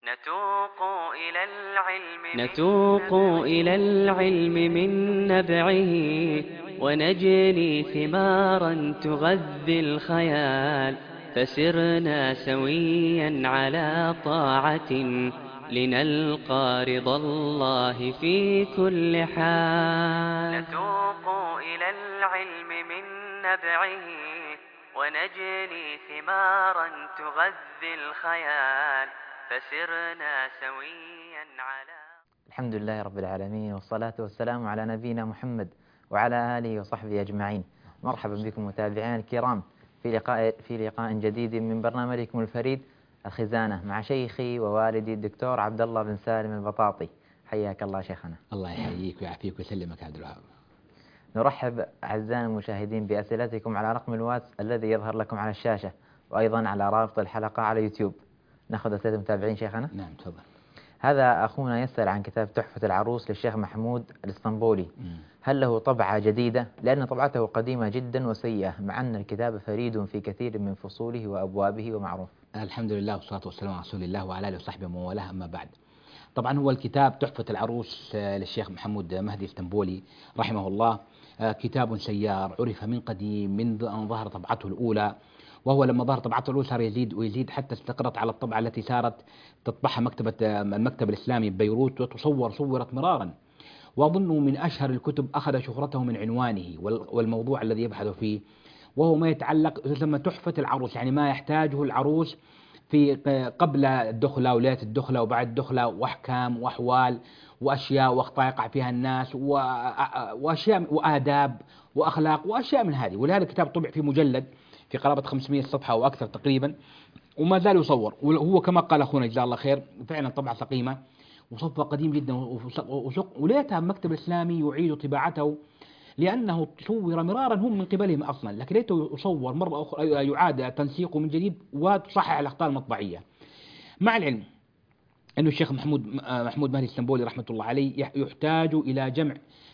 نتوق إلى العلم من نبعه، ونجني ثمارا تغذي الخيال. فسرنا سويا على طاعة، لنلقى رضا الله في كل حال. نتوق إلى العلم من نبعه، ونجني ثمارا تغذي الخيال. فسرنا سويا على. الحمد لله رب العالمين، والصلاة والسلام على نبينا محمد وعلى آله وصحبه أجمعين. مرحبا بكم متابعينا الكرام في لقاء جديد من برنامجكم الفريد الخزانة، مع شيخي ووالدي الدكتور عبد الله بن سالم البطاطي. حياك الله شيخنا. الله يحييك ويعافيك ويسلمك عبد الوهاب. نرحب أعزائنا المشاهدين بأسئلتكم على رقم الواتس الذي يظهر لكم على الشاشة، وأيضا على رابط الحلقة على يوتيوب. نأخذ أسئلة المتابعين شيخنا. نعم تفضل. هذا أخونا يسأل عن كتاب تحفة العروس للشيخ محمود الإسطنبولي، هل له طبعة جديدة؟ لأن طبعته قديمة جدا وسيئة، مع أن الكتاب فريد في كثير من فصوله وأبوابه ومعروف. الحمد لله والصلاة والسلام على رسول الله وعلى آله وصحبه ومن والاه، أما بعد. طبعا هو الكتاب تحفة العروس للشيخ محمود مهدي الإسطنبولي رحمه الله، كتاب سيار عرف من قديم، من أن ظهر طبعته الأولى، وهو لما ظهر طبعته الأولى صار يزيد ويزيد حتى استقرت على الطبعة التي صارت تطبعها المكتب الإسلامي ببيروت، صورت مرارا. وأظنه من أشهر الكتب أخذ شهرته من عنوانه والموضوع الذي يبحث فيه، وهو ما يتعلق يسمى تحفة العروس، يعني ما يحتاجه العروس في قبل الدخلة وليلة الدخلة وبعد الدخلة، وأحكام وأحوال وأشياء وأخطاء يقع فيها الناس وأشياء وآداب وأخلاق وأشياء من هذه. ولهذا الكتاب طبع في مجلد في قرابة 500 صفحة أو أكثر تقريبا، وما زال يصور. وهو كما قال أخونا جزاه الله خير فعلا طبعة سقيمة وصفه قديم جدا، وليتها المكتب الإسلامي يعيد طباعته، لأنه صور مرارا هم من قبلهم أصلا، لكن ليته يصور مرة أخرى، يعاد تنسيقه من جديد وتصحح الأخطاء المطبعية. مع العلم أن الشيخ محمود مهدي الإسطنبولي رحمة الله عليه يحتاج إلى جمع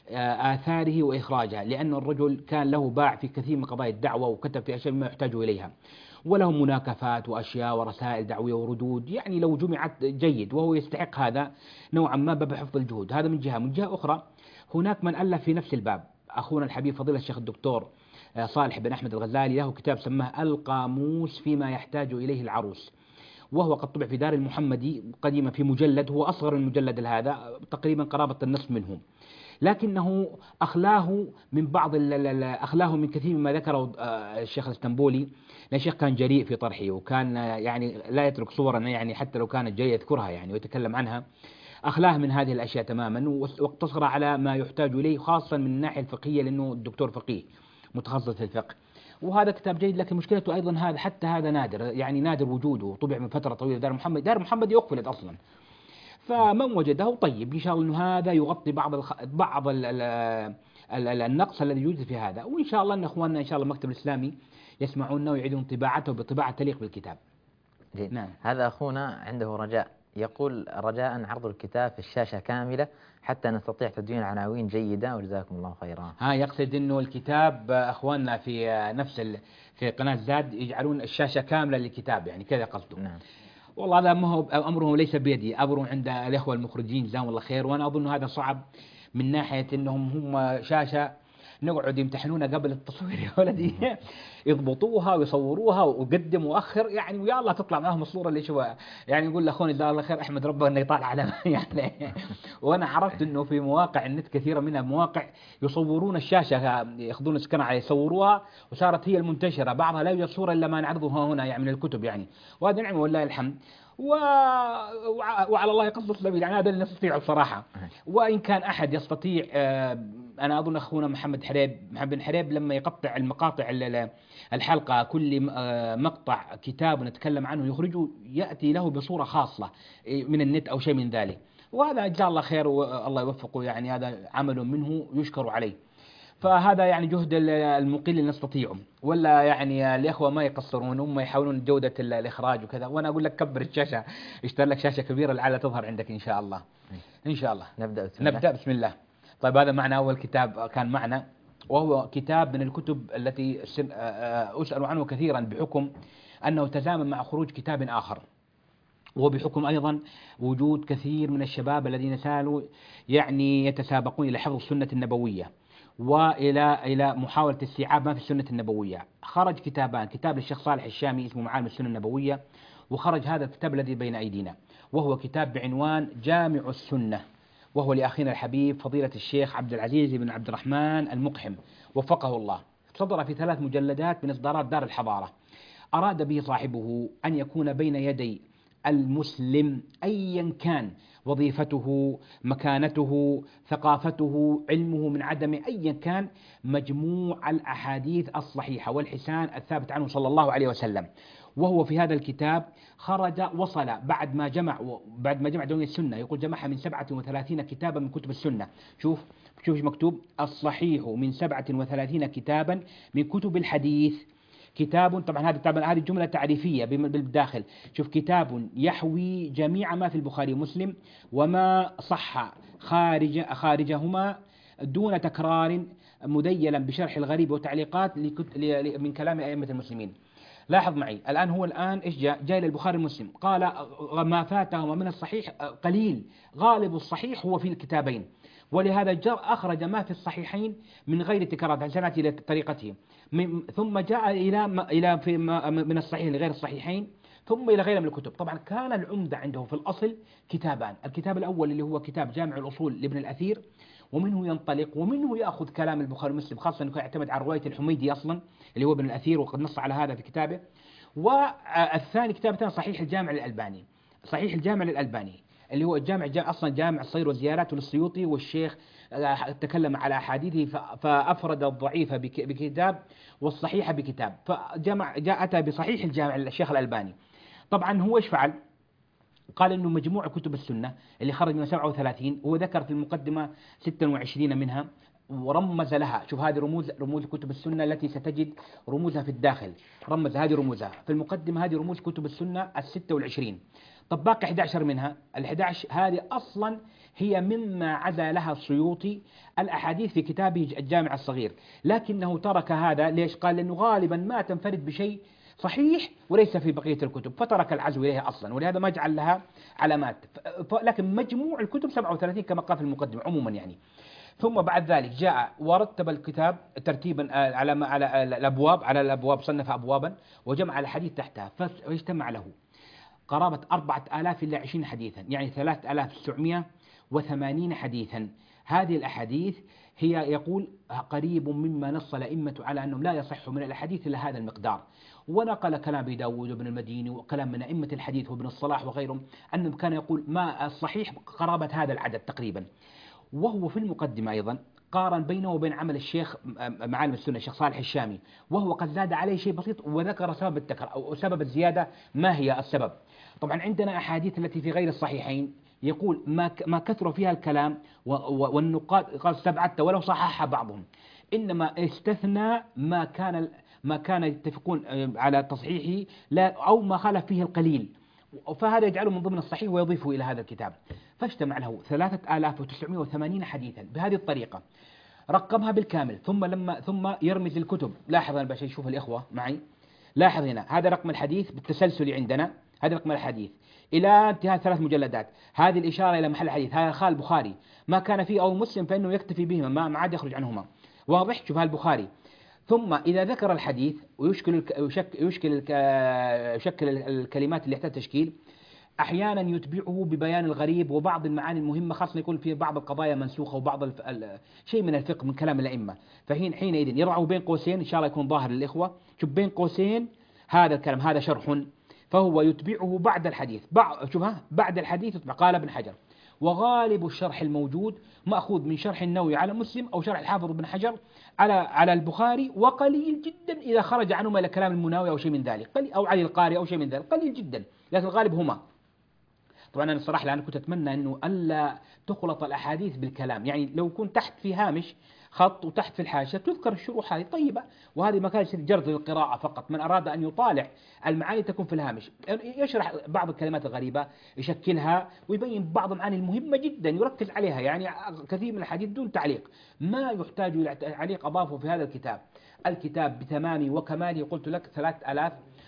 آثاره وإخراجها، لأن الرجل كان له باع في كثير من قضايا الدعوة، وكتب في أشياء ما يحتاج إليها، وله مناكفات وأشياء ورسائل دعوية وردود، يعني لو جمعت جيد، وهو يستحق هذا نوعا ما باب حفظ الجهود. هذا من جهة. من جهة أخرى هناك من ألف في نفس الباب، أخونا الحبيب فضيلة الشيخ الدكتور صالح بن أحمد الغزالي، له كتاب سماه القاموس فيما يحتاج إليه العروس، وهو قد طبع في دار المحمدي قديما في مجلد، هو أصغر من المجلد هذا تقريبا قرابة النصف منه، لكنه أخلاه من أخلاه من كثير مما ذكره الشيخ الإسطنبولي، لأن الشيخ كان جريء في طرحه، وكان يعني لا يترك صورا، يعني حتى لو كانت جريء يذكرها يعني ويتكلم عنها. أخلاه من هذه الأشياء تماما واقتصر على ما يحتاج إليه، خاصة من الناحية الفقهية، لأنه الدكتور فقيه متخصص في الفقه. وهذا كتاب جيد، لكن مشكلته أيضا هذا نادر، يعني نادر وجوده، طبع من فترة طويلة. دار محمد أقفلت أصلا، فمن وجده طيب إن شاء الله أنه هذا يغطي بعض النقص الذي يوجد في هذا، وإن شاء الله أن أخواننا إن شاء الله المكتب الإسلامي يسمعونه ويعيدون طباعته بطباعة تليق بالكتاب. نعم. هذا أخونا عنده رجاء، يقول رجاء عرض الكتاب في الشاشة كاملة حتى نستطيع تدوين عناوين جيدة، وجزاكم الله خيرا. يقصد أنه الكتاب أخواننا في في قناة زاد يجعلون الشاشة كاملة للكتاب، يعني كذا قصده. نعم. والله هذا ما هو أمره ليس بيدي، أمره عند الإخوة المخرجين جزاهم الله خير، وأنا أظن هذا صعب من ناحية أنهم هم شاشة نقعد يمتحنونا قبل التصوير يا ولدي، يضبطوها ويصوروها وقدم وأخر، يعني ويا الله تطلع معهم الصورة اللي شو يعني. يقول لأخونا جزاه الله خير أحمد ربه أنه يطالع على يعني. وأنا عرفت أنه في مواقع النت كثيرة منها مواقع يصورون الشاشة، يأخذون سكان على يصوروها، وصارت هي المنتشرة، بعضها لا يوجد صورة إلا ما نعرضها هنا يعني من الكتب يعني، وهذا نعمة والله الحمد. وعلى الله يقصد السبيل، يعني هذا اللي نستطيعه بصراحة. وإن كان أحد يستطيع، أنا أظن أخونا محمد بن حريب لما يقطع المقاطع الحلقة، كل مقطع كتاب نتكلم عنه يخرجه يأتي له بصورة خاصة من النت أو شيء من ذلك، وهذا جزاه الله خير والله يوفقه، يعني هذا عمل منه يشكر عليه. فهذا يعني جهد المقل اللي نستطيعه، ولا يعني الإخوة ما يقصرون، هم يحاولون جودة الإخراج وكذا، وأنا أقول لك كبر الشاشة، اشتري لك شاشة كبيرة لعلها تظهر عندك إن شاء الله. إن شاء الله نبدأ بسم الله. طيب هذا معنا أول كتاب كان معنا، وهو كتاب من الكتب التي أسأل عنه كثيرا بحكم أنه تزامن مع خروج كتاب آخر، وبحكم أيضا وجود كثير من الشباب الذين سالوا يعني يتسابقون إلى حفظ السنة النبوية وإلى محاولة استيعاب ما في السنة النبوية، خرج كتابان، كتاب للشيخ صالح الشامي اسمه معالم السنة النبوية، وخرج هذا الكتاب الذي بين أيدينا وهو كتاب بعنوان جامع السنة، وهو لأخينا الحبيب فضيلة الشيخ عبد العزيز بن عبد الرحمن المقحم وفقه الله. صدر في 3 مجلدات من إصدارات دار الحضارة. أراد به صاحبه أن يكون بين يدي المسلم أيا كان وظيفته، مكانته، ثقافته، علمه من عدم، أيا كان، مجموع الأحاديث الصحيحة والحسان الثابت عنه صلى الله عليه وسلم. وهو في هذا الكتاب خرج وصل بعد ما جمع دون السنة، يقول جمعها من 37 كتابا من كتب السنة. شوف مكتوب: الصحيح من 37 كتابا من كتب الحديث. كتاب، طبعا هذه الجملة تعريفية بالداخل. شوف: كتاب يحوي جميع ما في البخاري ومسلم وما صح خارجهما دون تكرار، مديلا بشرح الغريب وتعليقات من كلام أئمة المسلمين. لاحظ معي الآن، هو الآن إيش جاء للبخاري ومسلم، قال ما فاتهما من الصحيح قليل، غالب الصحيح هو في الكتابين، ولهذا أخرج ما في الصحيحين من غير تكرار، سنأتي إلى طريقته. ثم جاء إلى من الصحيح لغير الصحيحين، ثم إلى غيره من الكتب. طبعا كان العمدة عنده في الأصل كتابان: الكتاب الأول اللي هو كتاب جامع الأصول لابن الأثير، ومنه ينطلق ومنه يأخذ كلام البخاري ومسلم، خاصة أنه يعتمد على رواية الحميدي أصلا اللي هو ابن الأثير، وقد نص على هذا في كتابه. والثاني كتاب ثاني صحيح الجامع للألباني، صحيح الجامع للألباني اللي هو أصلا جامع الصغير والزيارات للسيوطي، والشيخ تكلم على أحاديثه فأفرد الضعيف بكتاب والصحيح بكتاب، أتى بصحيح الجامع للشيخ الألباني. طبعا هو إيش فعل؟ قال إنه مجموع كتب السنة اللي خرج من 37، هو ذكر في المقدمة 26 منها ورمز لها. شوف هذه رموز كتب السنة التي ستجد رموزها في الداخل، رمز هذه رموزها في المقدمة، هذه رموز كتب السنة 26. طب باقي 11 منها، ال11 هذه أصلا هي مما عدا لها السيوطي الأحاديث في كتابه الجامع الصغير، لكنه ترك هذا. ليش؟ قال لأنه غالبا ما تنفرد بشيء صحيح وليس في بقية الكتب، فترك العزو إليها أصلا، ولهذا ما جعل لها علامات. لكن مجموع الكتب 37 كما قال في المقدمة عموما يعني. ثم بعد ذلك جاء ورتب الكتاب ترتيبا على الأبواب، صنف أبوابا وجمع الحديث تحتها، فاجتمع له قرابة 4000 إلى 20 حديثا، يعني 3980 حديثا. هذه الأحاديث هي يقول قريب مما نص الأئمة على أنهم لا يصح من الأحاديث إلا هذا المقدار. ونقل كلام أبي داود وابن المديني وكلام من أئمة الحديث وابن الصلاح وغيرهم أنهم كان يقول ما الصحيح قرابة هذا العدد تقريبا. وهو في المقدمة أيضا قارن بينه وبين عمل الشيخ معالم السنة الشيخ صالح الشامي، وهو قد زاد عليه شيء بسيط، وذكر سبب التكرار أو سبب الزيادة. ما هي السبب؟ طبعا عندنا أحاديث التي في غير الصحيحين يقول ما كثر فيها الكلام والنقاد، قال 7 ولو صححها بعضهم، إنما استثنى ما كان يتفقون على تصحيحه لا أو ما خالف فيه القليل، فهذا يجعله من ضمن الصحيح ويضيفه إلى هذا الكتاب. فاجتمع له 3980 حديثا بهذه الطريقة، رقمها بالكامل، ثم يرمز الكتب. لاحظ أنا يشوف الإخوة معي، لاحظ هنا هذا رقم الحديث بالتسلسل عندنا، هذا رقم الحديث إلى انتهاء 3 مجلدات، هذه الإشارة إلى محل الحديث، هذا خال البخاري، ما كان فيه أو مسلم فإنه يكتفي بهما، ما عاد يخرج عنهما. واضح؟ شوف البخاري. ثم إذا ذكر الحديث ويشكل الكلمات اللي يحتاج تشكيل، أحيانا يتبعه ببيان الغريب وبعض المعاني المهمة، خاصة يكون في بعض القضايا منسوخة وبعض شيء من الفقه من كلام الأئمة، حينئذ يضعه بين قوسين، إن شاء الله يكون ظاهر للإخوة. شوف بين قوسين هذا الكلام، هذا شرح، فهو يتبعه بعد الحديث، بعد الحديث يتبع. قال ابن حجر: وغالب الشرح الموجود مأخوذ من شرح النووي على مسلم أو شرح الحافظ ابن حجر على البخاري، وقليل جدا إذا خرج عنهما إلى كلام المناوي أو شيء من ذلك، أو علي القاري أو شيء من ذلك، قليل جدا، لكن الغالب هما. طبعا أنا الصراحة أنا كنت أتمنى أنه ألا تخلط الأحاديث بالكلام، يعني لو كنت تحت في هامش خط وتحت في الحاشية تذكر الشروح هذه طيبة، وهذه ما كانت جرد للقراءة فقط. من أراد أن يطالع المعاني تكون في الهامش، يشرح بعض الكلمات الغريبة، يشكلها ويبين بعض المعاني المهمة جدا يركز عليها، يعني كثير من الحديث دون تعليق، ما يحتاج إلى تعليق أضافه في هذا الكتاب. الكتاب بتمامه وكماله قلت لك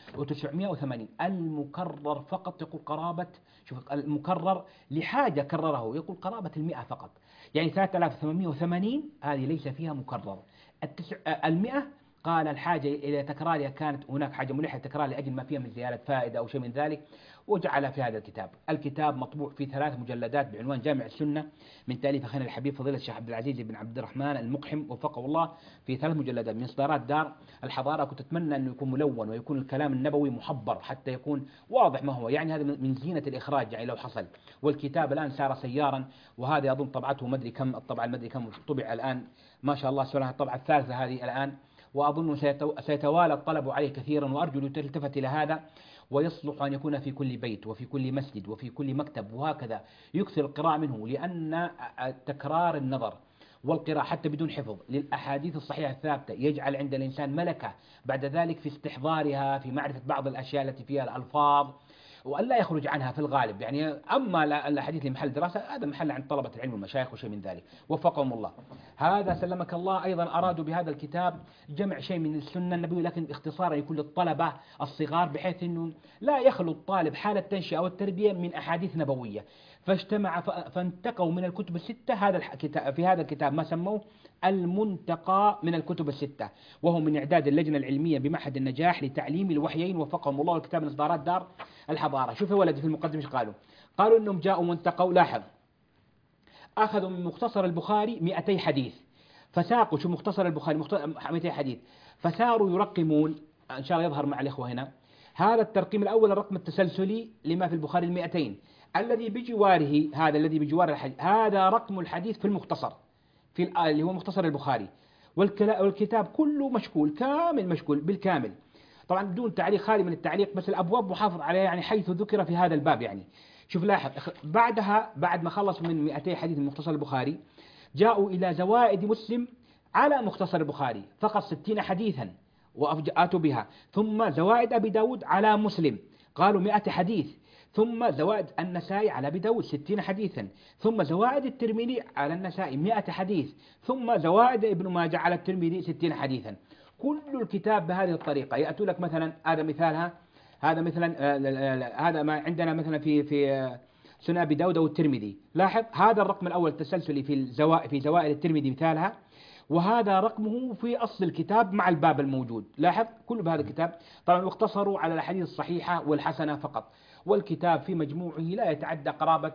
و980. المكرر فقط يقول قرابة، شوف المكرر لحاجة كرره يقول قرابة 100 فقط، يعني 3880 هذه ليس فيها مكرر. 100 قال الحاجة إلى تكرارها كانت هناك حاجة ملحة تكرار لأجل ما فيها من زيادة فائدة أو شيء من ذلك، وجعل في هذا الكتاب. الكتاب مطبوع في 3 مجلدات بعنوان جامع السنة من تأليف أخينا الحبيب فضيلة الشيخ عبد العزيز بن عبد الرحمن المقحم وفقه الله، في 3 مجلدات من إصدارات دار الحضارة. كنت أتمنى أنه يكون ملون ويكون الكلام النبوي محبر حتى يكون واضح ما هو، يعني هذا من زينة الإخراج يعني لو حصل. والكتاب الآن صار سيارا، وهذا أظن طبعته مدري كم الطبعة، المدري كم طبع الآن، ما شاء الله سبحانه، الطبعة الثالثة هذه الآن، وأظن سيتوالى الطلب عليه كثيرا، وأرجو أن تلتفت إلى هذا. ويصلح أن يكون في كل بيت وفي كل مسجد وفي كل مكتب، وهكذا يكثر القراءة منه، لأن تكرار النظر والقراءة حتى بدون حفظ للأحاديث الصحيحة الثابتة يجعل عند الإنسان ملكة بعد ذلك في استحضارها، في معرفة بعض الأشياء التي فيها الألفاظ، وأن لا يخرج عنها في الغالب. يعني أما الحديث لمحل دراسة هذا محل عند طلبة العلم والمشايخ وشيء من ذلك وفقهم الله. هذا سلمك الله أيضا أرادوا بهذا الكتاب جمع شيء من السنة النبوية، لكن اختصارا يكون للطلبة الصغار، بحيث أنه لا يخلو الطالب حال التنشئة والتربية من أحاديث نبوية. فانتقوا من الكتب الستة هذا الكتاب، في هذا الكتاب ما سموه المنتقى من الكتب الستة، وهو من إعداد اللجنة العلمية بمعهد النجاح لتعليم الوحيين وفقهم الله، والكتاب من إصدارات دار الحضارة. شوف يا ولدي في المقدمة ايش قالوا؟ قالوا انهم جاءوا وانتقوا، لاحظ، اخذوا من مختصر البخاري 200 حديث، فساقوا، شو مختصر البخاري 200 حديث، فساروا يرقمون، ان شاء الله يظهر مع الاخوه هنا، هذا الترقيم الاول الرقم التسلسلي لما في البخاري 200، الذي بجواره هذا الذي بجوار الحديث هذا رقم الحديث في المختصر في اللي هو مختصر البخاري، والكتاب كله مشكول كامل، مشكول بالكامل طبعا بدون تعليق، خالي من التعليق، بس الابواب محافظ عليها يعني حيث ذكر في هذا الباب. يعني شوف لاحظ، بعدها بعد ما خلص من 200 حديث من مختصر البخاري جاءوا الى زوائد مسلم على مختصر البخاري فقط 60 حديثا واتوا بها، ثم زوائد ابي داود على مسلم قالوا 100 حديث، ثم زوائد النسائي على ابي داود 60 حديثا، ثم زوائد الترمذي على النسائي 100 حديث، ثم زوائد ابن ماجه على الترمذي 60 حديثا. كل الكتاب بهذه الطريقة. يأتوا لك مثلا، هذا مثالها، هذا مثلا هذا ما عندنا مثلا في سنن أبي داود والترمذي، لاحظ هذا الرقم الأول التسلسلي في زوائد الترمذي مثالها، وهذا رقمه في أصل الكتاب مع الباب الموجود، لاحظ كل بهذا الكتاب. طبعا واقتصروا على الأحاديث الصحيحة والحسنة فقط، والكتاب في مجموعه لا يتعدى قرابة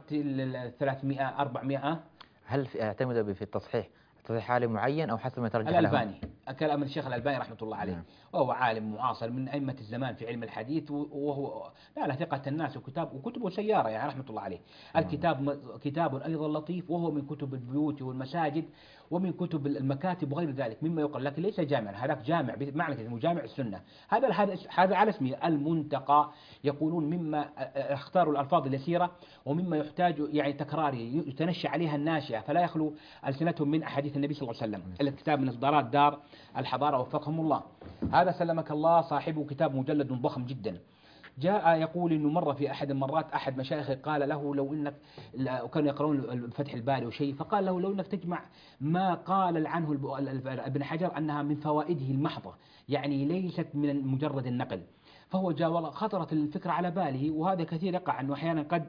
300 400. هل اعتمدوا في التصحيح عالم معين أو حسب ما ترجح له؟ الألباني، كلام الشيخ الألباني رحمة الله عليه. نعم. وهو عالم معاصر من أئمة الزمان في علم الحديث، وهو لا ثقة الناس، وكتبه سيارة يعني رحمة الله عليه. الكتاب كتاب أيضا لطيف، وهو من كتب البيوت والمساجد ومن كتب المكاتب وغير ذلك مما يقال، لكن ليس جامعا، هذاك جامع بمعنى كلمة جامع السنة. هذا على اسمه المنتقى، يقولون مما اختاروا الألفاظ اليسيرة ومما يحتاج يعني تكراره يتنشأ عليها الناشئة، فلا يخلو ألسنتهم من أحاديث النبي صلى الله عليه وسلم. الكتاب من إصدارات دار الحضارة وفقهم الله. هذا سلمك الله صاحبه كتاب مجلد ضخم جدا. جاء يقول انه مره في احد المرات احد مشايخه قال له لو انك، وكانوا يقرؤون فتح الباري وشيء، فقال له لو انك تجمع ما قال عنه ابن حجر انها من فوائده المحضه، يعني ليست من مجرد النقل. فهو جاء والله خطرت الفكره على باله، وهذا كثير يقع انه احيانا قد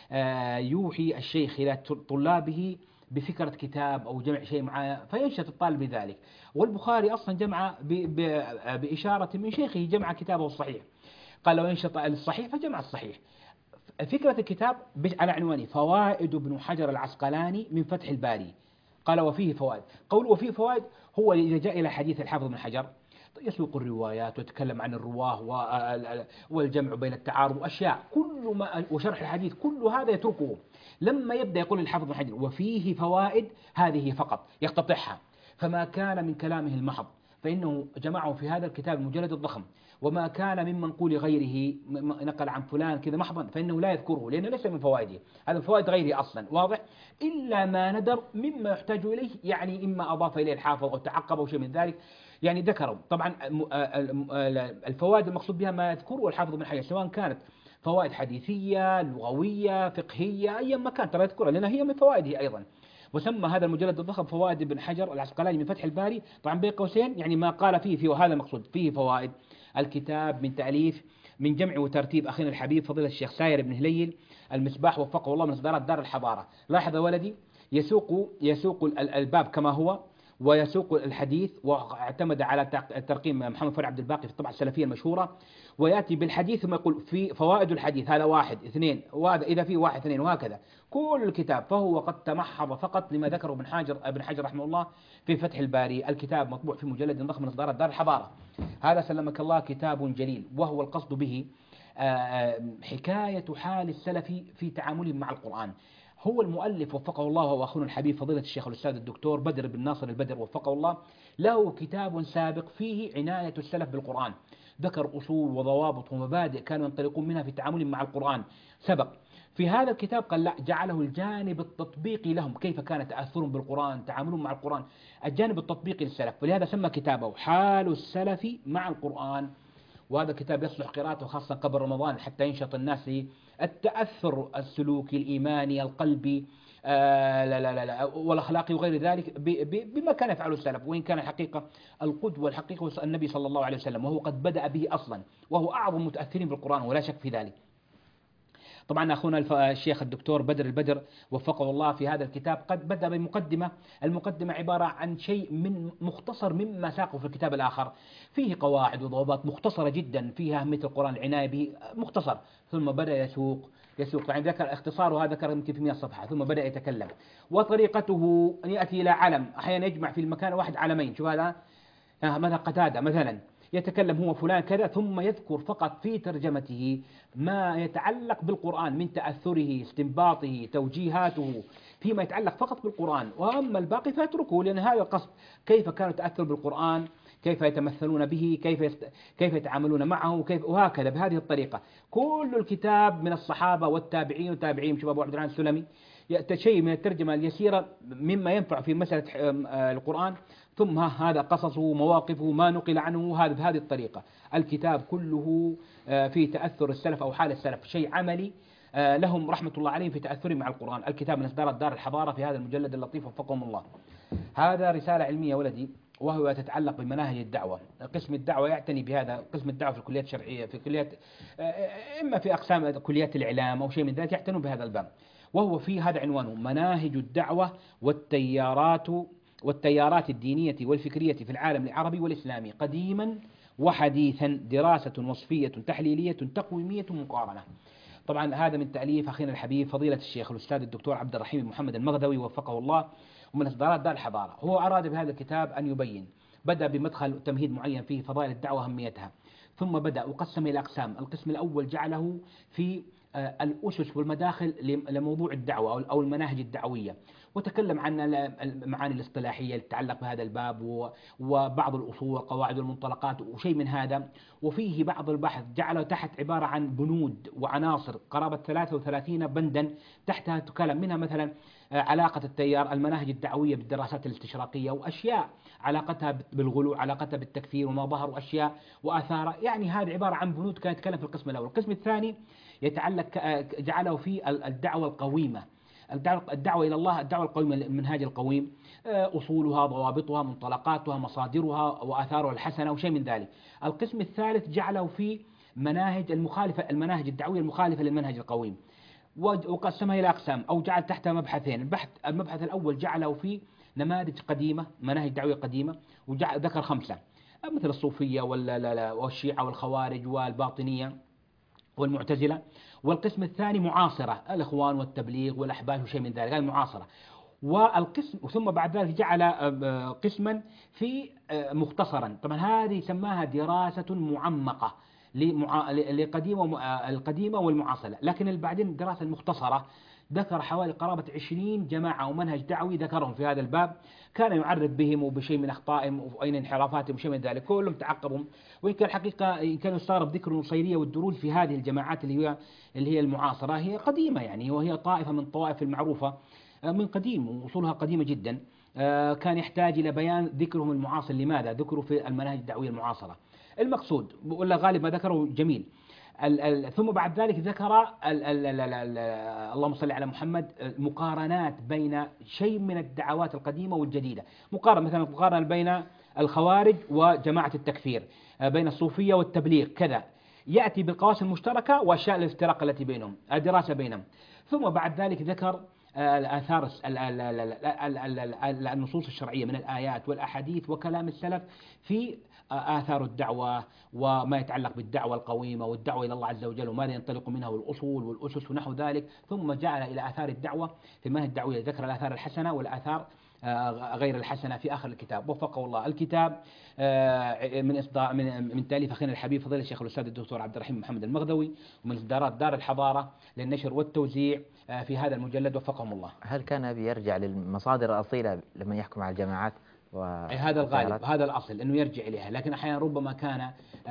يوحي الشيخ الى طلابه بفكرة كتاب أو جمع شيء معاه فينشط الطالب بذلك. والبخاري أصلا جمع بإشارة من شيخه، جمع كتابه الصحيح، قال لو ينشط الصحيح فجمع الصحيح. فكرة الكتاب على عنوانه فوائد ابن حجر العسقلاني من فتح الباري، قال وفيه فوائد. قول وفيه فوائد هو إذا جاء إلى حديث الحافظ ابن حجر يسوق الروايات ويتكلم عن الرواه والجمع بين التعارض وأشياء كل ما وشرح الحديث، كل هذا يتركه. لما يبدأ يقول الحافظ ابن حجر وفيه فوائد، هذه فقط يقتطعها، فما كان من كلامه المحض فإنه جمعه في هذا الكتاب المجلد الضخم، وما كان من منقول غيره نقل عن فلان كذا محضا فإنه لا يذكره لأنه ليس من فوائده، هذا من فوائد غيره أصلا، واضح؟ إلا ما ندر مما يحتاج إليه، يعني إما أضاف إليه الحافظ أو تعقب أو شيء من ذلك، يعني ذكروا. طبعا الفوائد المقصود بها ما يذكره الحافظ ابن حجر، سواء كانت فوائد حديثية لغوية فقهية أي ما كان ترى يذكرها لأنها هي من فوائده أيضا. وسمى هذا المجلد الضخم فوائد ابن حجر العسقلاني من فتح الباري، طبعا بين قوسين يعني ما قال فيه وهذا المقصود فيه فوائد. الكتاب من تأليف من جمع وترتيب أخينا الحبيب فضيلة الشيخ ساير بن هليل المصباح وفقه الله من إصدارات دار الحضارة. لاحظ يا ولدي، يسوق الباب كما هو، ويسوق الحديث، واعتمد على ترقيم محمد فرع عبد الباقي في الطبعة السلفية المشهورة، ويأتي بالحديث ثم يقول في فوائد الحديث هذا واحد اثنين، وهذا إذا في واحد اثنين، وهكذا كل الكتاب. فهو قد تمحض فقط لما ذكره ابن حجر رحمه الله في فتح الباري. الكتاب مطبوع في مجلد ضخم من إصدارات دار الحضارة. هذا سلمك الله كتاب جليل، وهو القصد به حكاية حال السلف في تعاملهم مع القرآن. هو المؤلف وفقه الله وهو أخونا الحبيب فضيلة الشيخ الأستاذ الدكتور بدر بن ناصر البدر وفقه الله، له كتاب سابق فيه عناية السلف بالقرآن، ذكر أصول وضوابط ومبادئ كانوا ينطلقون منها في تعاملهم مع القرآن سبق. في هذا الكتاب قال لا، جعله الجانب التطبيقي لهم، كيف كان تأثرهم بالقرآن، تعاملهم مع القرآن، الجانب التطبيقي للسلف، ولهذا سمى كتابه حال السلف مع القرآن. وهذا كتاب يصلح قراءته خاصة قبل رمضان حتى ينشط الناس التأثر السلوكي الإيماني القلبي لا لا لا لا والأخلاقي وغير ذلك بما كان يفعله السلف، وإن كان الحقيقة القدوة الحقيقة النبي صلى الله عليه وسلم، وهو قد بدأ به أصلا، وهو أعظم متأثرين بالقرآن ولا شك في ذلك. طبعا أخونا الشيخ الدكتور بدر البدر وفقه الله في هذا الكتاب قد بدأ بمقدمة. المقدمة عبارة عن شيء من مختصر مما ساقه في الكتاب الآخر، فيه قواعد وضوابط مختصرة جدا فيها أهمية القرآن العناية به مختصر، ثم بدأ يسوق يعني ذكر اختصاره، ذكر يمكن في 100 صفحة، ثم بدأ يتكلم. وطريقته أن يأتي إلى علم، أحيانا يجمع في المكان واحد علمين، شوف هذا مثلا قتادة مثلا يتكلم هو فلان كذا، ثم يذكر فقط في ترجمته ما يتعلق بالقرآن من تأثره استنباطه توجيهاته فيما يتعلق فقط بالقرآن، وأما الباقي فيتركه، لأن هذا القصد كيف كانوا يتأثروا بالقرآن، كيف يتمثلون به، كيف يتعاملون معه، وهكذا بهذه الطريقة. كل الكتاب من الصحابة والتابعين وتابعين، شوف أبو عبد الرحمن السلمي شيء من الترجمة اليسيرة مما ينفع في مسألة القرآن، ثم هذا قصصه مواقفه ما نقل عنه، هذا بهذه الطريقة. الكتاب كله في تأثر السلف أو حال السلف، شيء عملي لهم رحمة الله عليهم في تأثرهم مع القرآن. الكتاب من إصدارات دار الحضارة في هذا المجلد اللطيف وفقهم الله. هذا رسالة علمية ولدي، وهو تتعلق بمناهج الدعوة. قسم الدعوة يعتني بهذا، قسم الدعوة في الكليات الشرعية، في كليات إما في أقسام كليات الإعلام أو شيء من ذلك يعتنون بهذا الباب، وهو في هذا عنوانه مناهج الدعوة والتيارات الدينية والفكرية في العالم العربي والإسلامي قديما وحديثا، دراسة وصفية تحليلية تقويمية مقارنة. طبعا هذا من تأليف أخينا الحبيب فضيلة الشيخ الأستاذ الدكتور عبد الرحيم محمد المغدوي وفقه الله، ومن إصدارات دار الحضارة. هو أراد بهذا الكتاب أن يبين، بدأ بمدخل تمهيد معين فيه فضائل الدعوة أهميتها، ثم بدأ وقسم إلى أقسام. القسم الأول جعله في الأسس والمداخل لموضوع الدعوة أو المناهج الدعوية، وتكلم عن المعاني الاصطلاحية اللي تتعلق بهذا الباب وبعض الأصول والقواعد والمنطلقات وشيء من هذا. وفيه بعض البحث جعله تحت عبارة عن بنود وعناصر قرابة 33 بندا تحتها تكلم، منها مثلا علاقة التيار المناهج الدعوية بالدراسات الاستشراقية، وأشياء علاقتها بالغلو، علاقتها بالتكفير وما ظهر، وأشياء وآثاره. يعني هذه عبارة عن بنود كانت تتكلم في القسم الأول. القسم الثاني يتعلق جعله في الدعوة القويمة، الدعوة إلى الله، الدعوة القويمة، المنهاج القويم، أصولها ضوابطها منطلقاتها مصادرها وآثارها الحسنة وشيء من ذلك. القسم الثالث جعله في مناهج المخالفة، المناهج الدعوية المخالفة للمنهج القويم، وقسمها إلى أقسام أو جعل تحتها مبحثين. المبحث الأول جعله في نماذج قديمة، مناهج دعوية قديمة، وذكر 5 مثل الصوفية والشيعة والخوارج والباطنية والمعتزلة. والقسم الثاني معاصرة، الإخوان والتبليغ والأحباش وشيء من ذلك، هذه المعاصرة. والقسم ثم بعد ذلك جعل قسما في مختصرا، طبعا هذه سماها دراسة معمقة القديمة والمعاصرة. لكن بعدين الدراسة المختصرة ذكر حوالي قرابة 20 جماعة ومنهج دعوي ذكرهم في هذا الباب، كان يعرف بهم وبشيء من أخطائهم وأين انحرافاتهم وشيء من ذلك، كلهم تعقبهم. وإن كان الحقيقة إن كان يستغرب ذكر النصيرية والدروز في هذه الجماعات اللي هي المعاصرة، هي قديمة يعني، وهي طائفة من الطوائف المعروفة من قديم وأصولها قديمة جدا، كان يحتاج إلى بيان ذكرهم المعاصر، لماذا ذكروا في المناهج الدعوية المعاصرة. المقصود ولا غالب ما ذكره جميل. ثم بعد ذلك ذكر اللهم صل على محمد مقارنات بين شيء من الدعوات القديمة والجديدة، مثلا مقارنة بين الخوارج وجماعة التكفير، بين الصوفية والتبليغ كذا، يأتي بالقواسم المشتركة وأشياء الافتراق التي بينهم، الدراسة بينهم. ثم بعد ذلك ذكر الآثار النصوص الشرعية من الآيات والأحاديث وكلام السلف في آثار الدعوة وما يتعلق بالدعوة القويمة والدعوة إلى الله عز وجل وماذا ينطلق منها والأصول والأسس ونحو ذلك. ثم جعل إلى آثار الدعوة في المنهج الدعوية، ذكر الآثار الحسنة والآثار غير الحسنة في آخر الكتاب، وفقه الله. الكتاب من تأليف أخينا الحبيب فضيلة الشيخ الأستاذ الدكتور عبد الرحيم محمد المغذوي، ومن إصدارات دار الحضارة للنشر والتوزيع في هذا المجلد، وفقهم الله. هل كان بيرجع للمصادر الأصيلة لما يحكم على الجماعات؟ هذا الغالب، هذا الأصل أنه يرجع إليها، لكن أحيانا ربما كان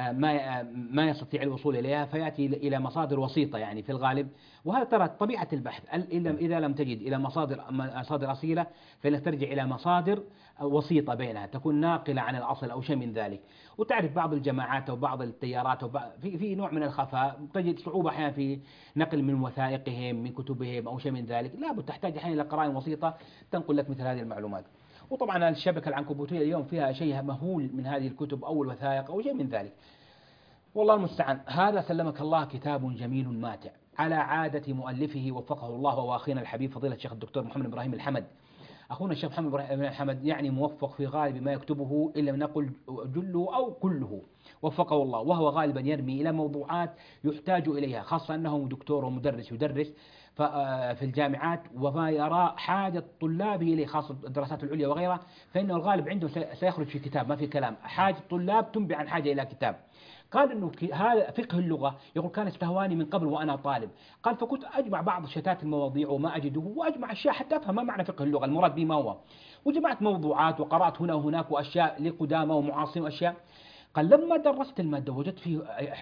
ما يستطيع الوصول إليها فيأتي إلى مصادر وسيطة يعني في الغالب. وهذا ترى طبيعة البحث، إذا لم تجد إلى مصادر أصيلة فإنك ترجع إلى مصادر وسيطة بينها تكون ناقلة عن الأصل أو شيء من ذلك. وتعرف بعض الجماعات أو بعض التيارات في نوع من الخفاء، تجد صعوبة أحيانا في نقل من وثائقهم من كتبهم أو شيء من ذلك، لا تحتاج أحيانا إلى قرائن وسيطة تنقل لك مثل هذه المعلومات. وطبعا الشبكة العنكبوتية اليوم فيها شيء مهول من هذه الكتب أو الوثائق أو شيء من ذلك، والله المستعان. هذا سلمك الله كتاب جميل ماتع على عادة مؤلفه وفقه الله، وأخينا الحبيب فضيلة الشيخ الدكتور محمد إبراهيم الحمد. أخونا الشيخ محمد إبراهيم الحمد يعني موفق في غالب ما يكتبه، إن لم نقل جله أو كله، وفقه الله. وهو غالبا يرمي إلى موضوعات يحتاج إليها، خاصة أنه دكتور ومدرس يدرس في الجامعات، وما يرى حاجة طلابه إليه خاصة الدراسات العليا وغيرها، فإنه الغالب عنده سيخرج في كتاب، ما في كلام، حاجة الطلاب تنبي عن حاجة إلى كتاب. قال إنه هذا فقه اللغة، يقول كان استهواني من قبل وأنا طالب، قال فكنت أجمع بعض شتات المواضيع وما أجده، وأجمع أشياء حتى أفهم ما معنى فقه اللغة المراد به ما هو، وجمعت موضوعات وقرأت هنا وهناك وأشياء لقدامى ومعاصرين وأشياء. قال لما درست المادة وجدت فيه،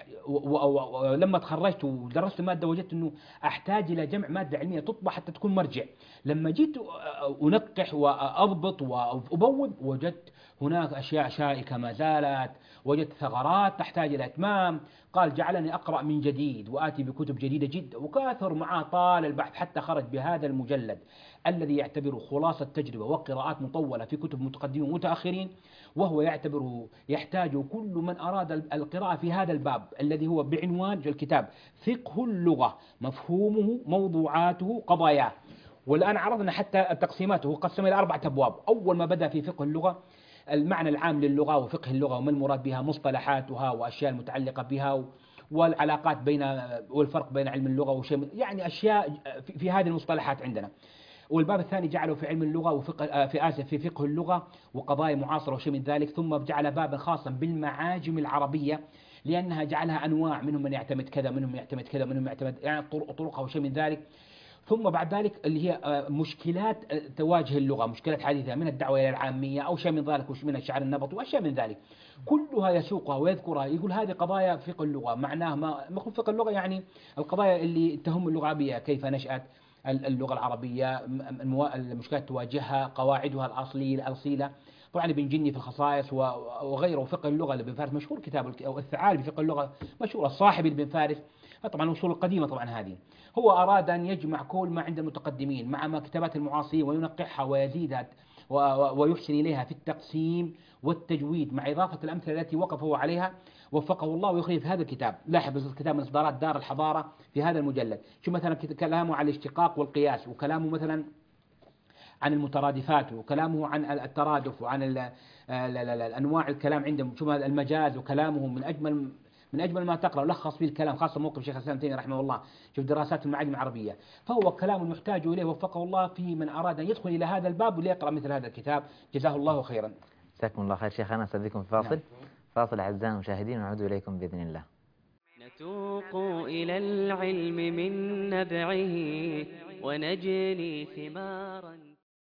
لما تخرجت ودرست المادة وجدت أنه أحتاج إلى جمع مادة علمية تطبع حتى تكون مرجع. لما جيت أنقح وأضبط وأبوب وجدت هناك أشياء شائكة ما زالت، وجدت ثغرات تحتاج إلى إتمام. قال جعلني أقرأ من جديد وآتي بكتب جديدة جدا، وكاثر معاه طال البحث حتى خرج بهذا المجلد الذي يعتبره خلاصة تجربة وقراءات مطولة في كتب متقدمين ومتأخرين، وهو يعتبره يحتاج كل من أراد القراءة في هذا الباب الذي هو بعنوان الكتاب فقه اللغة، مفهومه، موضوعاته، قضاياه. والآن عرضنا حتى تقسيماته، قسم إلى 4 أبواب. أول ما بدأ في فقه اللغة المعنى العام للغة وفقه اللغة وما المراد بها، مصطلحاتها وأشياء المتعلقة بها والعلاقات والفرق بين علم اللغة وشيء يعني أشياء في هذه المصطلحات عندنا. والباب الثاني جعله في علم اللغة وفقه في فقه اللغة وقضايا معاصرة وشيء من ذلك. ثم جعل بابا خاصا بالمعاجم العربية، لأنها جعلها أنواع، منهم من يعتمد كذا، منهم من يعتمد كذا، منهم يعتمد يعني طرقها وشيء من ذلك. ثم بعد ذلك اللي هي مشكلات تواجه اللغة، مشكلات حديثة من الدعوة إلى العامية أو شيء من ذلك، وش من الشعر النبطي وأشياء من ذلك، كلها يسوقها ويذكرها، يقول هذه قضايا فقه اللغة. معناه ما فقه اللغة يعني القضايا اللي تهم اللغة العربية، كيف نشأت اللغة العربية، المشكلات تواجهها، قواعدها الأصيلة. طبعا ابن جني في الخصائص وغيره. فقه اللغة لابن فارس مشهور، كتاب أو الثعالب في فقه اللغة مشهور، الصاحب لابن فارس طبعا الأصول القديمة. طبعا هذه هو أراد أن يجمع كل ما عند المتقدمين مع مكتبات المعاصرين وينقحها ويزيدها ويحسن إليها في التقسيم والتجويد مع إضافة الأمثلة التي وقف هو عليها، وفقه الله، ويخرج في هذا الكتاب. لاحظ الكتاب من إصدارات دار الحضارة في هذا المجلد. شو مثلا كلامه عن الاشتقاق والقياس، وكلامه مثلا عن المترادفات، وكلامه عن الترادف، وعن الأنواع الكلام عندهم، شو المجاز، وكلامه من أجمل ما تقرأ لخص فيه الكلام، خاصة موقف شيخ الإسلام تيمية رحمه الله، شوف دراسات المعاجم العربية. فهو كلام يحتاج إليه وفقه الله في من أراد أن يدخل إلى هذا الباب وليقرأ مثل هذا الكتاب، جزاه الله خيرا. جزاكم الله خير شيخ. أنا أستاذنكم في فاصل. فاصل أعزائي المشاهدين، ونعود إليكم بإذن الله. نتوق إلى العلم من نبعه ونجني ثمارا.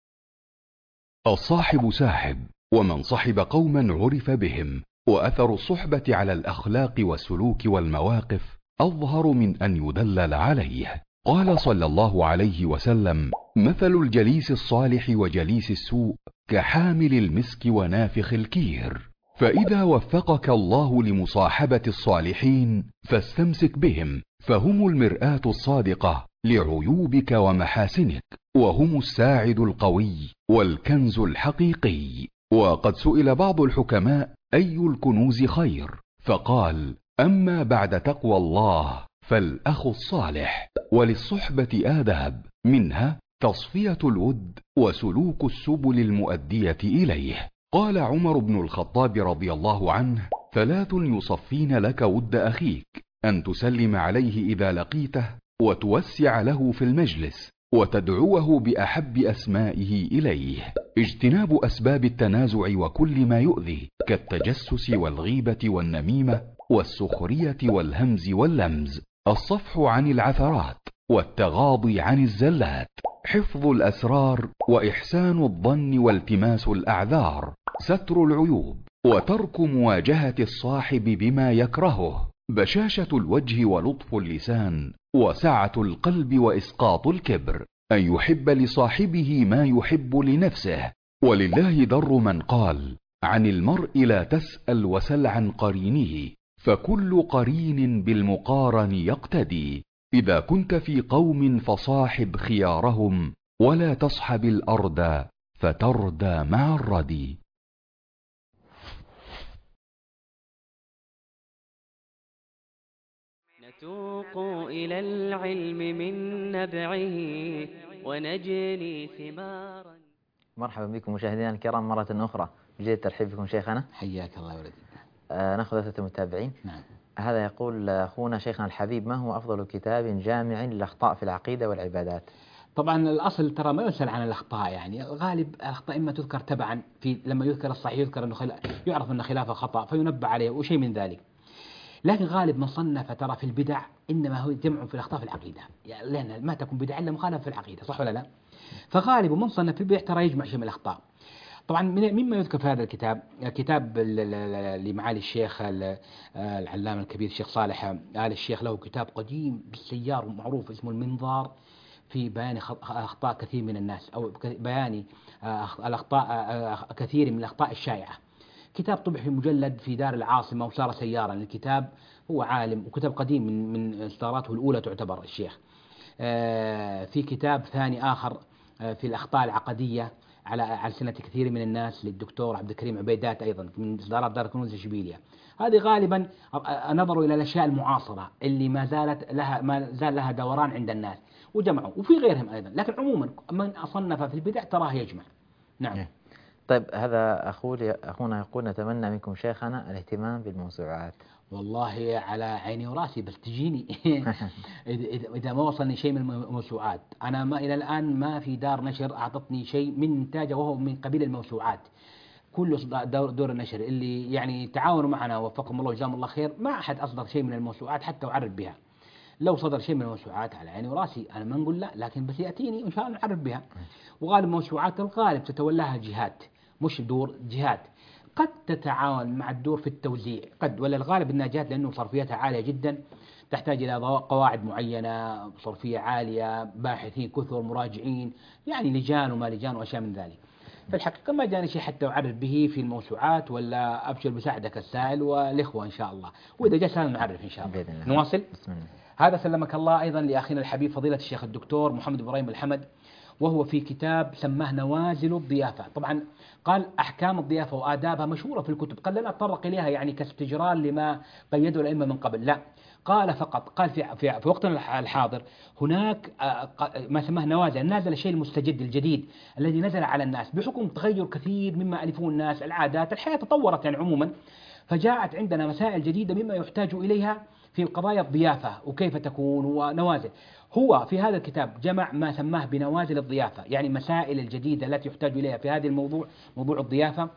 الصاحب ساحب، ومن صحب قوما عرف بهم، وأثر الصحبة على الأخلاق والسلوك والمواقف أظهر من أن يدلل عليه. قال صلى الله عليه وسلم: مثل الجليس الصالح وجليس السوء كحامل المسك ونافخ الكير. فإذا وفقك الله لمصاحبة الصالحين فاستمسك بهم، فهم المرآة الصادقة لعيوبك ومحاسنك، وهم الساعد القوي والكنز الحقيقي. وقد سئل بعض الحكماء أي الكنوز خير، فقال: أما بعد تقوى الله فالأخ الصالح، وللصحبة آداب، منها تصفية الود وسلوك السبل المؤدية إليه. قال عمر بن الخطاب رضي الله عنه: 3 يصفين لك ود أخيك: أن تسلم عليه إذا لقيته، وتوسع له في المجلس، وتدعوه بأحب أسمائه إليه. اجتناب أسباب التنازع وكل ما يؤذي، كالتجسس والغيبة والنميمة والسخرية والهمز واللمز. الصفح عن العثرات، والتغاضي عن الزلات، حفظ الأسرار، وإحسان الظن والتماس الأعذار، ستر العيوب، وترك مواجهة الصاحب بما يكرهه، بشاشة الوجه ولطف اللسان، وسعة القلب وإسقاط الكبر. أن يحب لصاحبه ما يحب لنفسه. ولله در من قال: عن المرء لا تسأل وسل عن قرينه، فكل قرين بالمقارن يقتدي. إذا كنت في قوم فصاحب خيارهم، ولا تصحب الأرض فتردى مع الردي. نتوق إلى العلم من نبعه ونجني ثمارا. مرحبا بكم مشاهدينا الكرام مرة أخرى، بجد الترحيب بكم شيخنا. حياك الله يا ولدي. نأخذ أسئلة المتابعين. نعم. هذا يقول أخونا شيخنا الحبيب: ما هو أفضل كتاب جامع للأخطاء في العقيدة والعبادات؟ طبعا الأصل ترى ما يسأل عن الأخطاء، يعني غالب الأخطاء إما تذكر تبعا، في لما يذكر الصحيح يذكر أنه يعرف أن خلافه خطأ فينبه عليه وشيء من ذلك. لكن غالب من صنف ترى في البدع إنما هو جمع في الأخطاء في العقيدة، يعني لأن ما تكون بدعة إلا مخالفة في العقيدة، صح ولا لا؟ فغالب من صنف في البدع ترى يجمع شيء من الأخطاء. طبعا مما يذكر في هذا الكتاب كتاب لمعالي الشيخ العلامة الكبير الشيخ صالح آل الشيخ، له كتاب قديم بالسيار معروف اسمه المنظار في بيان أخطاء كثير من الناس، أو بيان الأخطاء كثير من الأخطاء الشائعة. كتاب طبع في مجلد في دار العاصمة وصار سيارا. الكتاب هو عالم وكتاب قديم من إصداراته الأولى تعتبر الشيخ. في كتاب ثاني آخر في الأخطاء العقدية على سنة كثير من الناس للدكتور عبد الكريم عبيدات أيضا من إصدارات دار كنوز إشبيلية. هذه غالبا نظروا إلى الأشياء المعاصرة اللي ما زال لها دوران عند الناس وجمعوا، وفي غيرهم أيضا، لكن عموما من أصنف في البدع تراه يجمع. نعم. طيب هذا أخونا يقول: نتمنى منكم شيخنا الاهتمام بالموسوعات. والله على عيني وراسي، بس تجيني إذا ما وصلني شيء من الموسوعات. أنا ما إلى الآن ما في دار نشر أعطتني شيء من إنتاجه وهو من قبيل الموسوعات. كل دور النشر اللي يعني تعاونوا معنا وفقهم الله وجزاهم الله خير، ما أحد أصدر شيء من الموسوعات حتى أعرف بها. لو صدر شيء من الموسوعات على عيني وراسي، أنا ما نقول لا، لكن بس يأتيني إن شاء الله نعرف بها. وغالب الموسوعات الغالب تتولاها جهات، مش دور، جهات. قد تتعاون مع الدور في التوزيع قد، ولا الغالب انها جهات لانه صرفيتها عاليه جدا، تحتاج الى قواعد معينه، صرفيه عاليه، باحثين كثر، مراجعين، يعني لجان وما لجان واشياء من ذلك. في الحقيقه ما جاني شيء حتى اعرف به في الموسوعات، ولا ابشر بساعدك السائل والاخوه ان شاء الله، واذا جاء سائل نعرف ان شاء الله. بإذن الله. نواصل. بسم الله. هذا سلمك الله ايضا لاخينا الحبيب فضيله الشيخ الدكتور محمد ابراهيم الحمد، وهو في كتاب سماه نوازل الضيافة. طبعا قال أحكام الضيافة وآدابها مشهورة في الكتب، قال لا أتطرق إليها يعني كاستجرار لما قيده الأئمة من قبل، لا، قال فقط قال في وقتنا الحاضر هناك ما سماه نوازل، نازل الشيء المستجد الجديد الذي نزل على الناس بحكم تغير كثير مما ألفوه الناس، العادات، الحياة تطورت يعني عموما، فجاءت عندنا مسائل جديدة مما يحتاج إليها في قضايا الضيافة وكيف تكون ونوازل. هو في هذا الكتاب جمع ما سماه بنوازل الضيافة، يعني مسائل الجديدة التي يحتاج إليها في هذا الموضوع، موضوع الضيافة،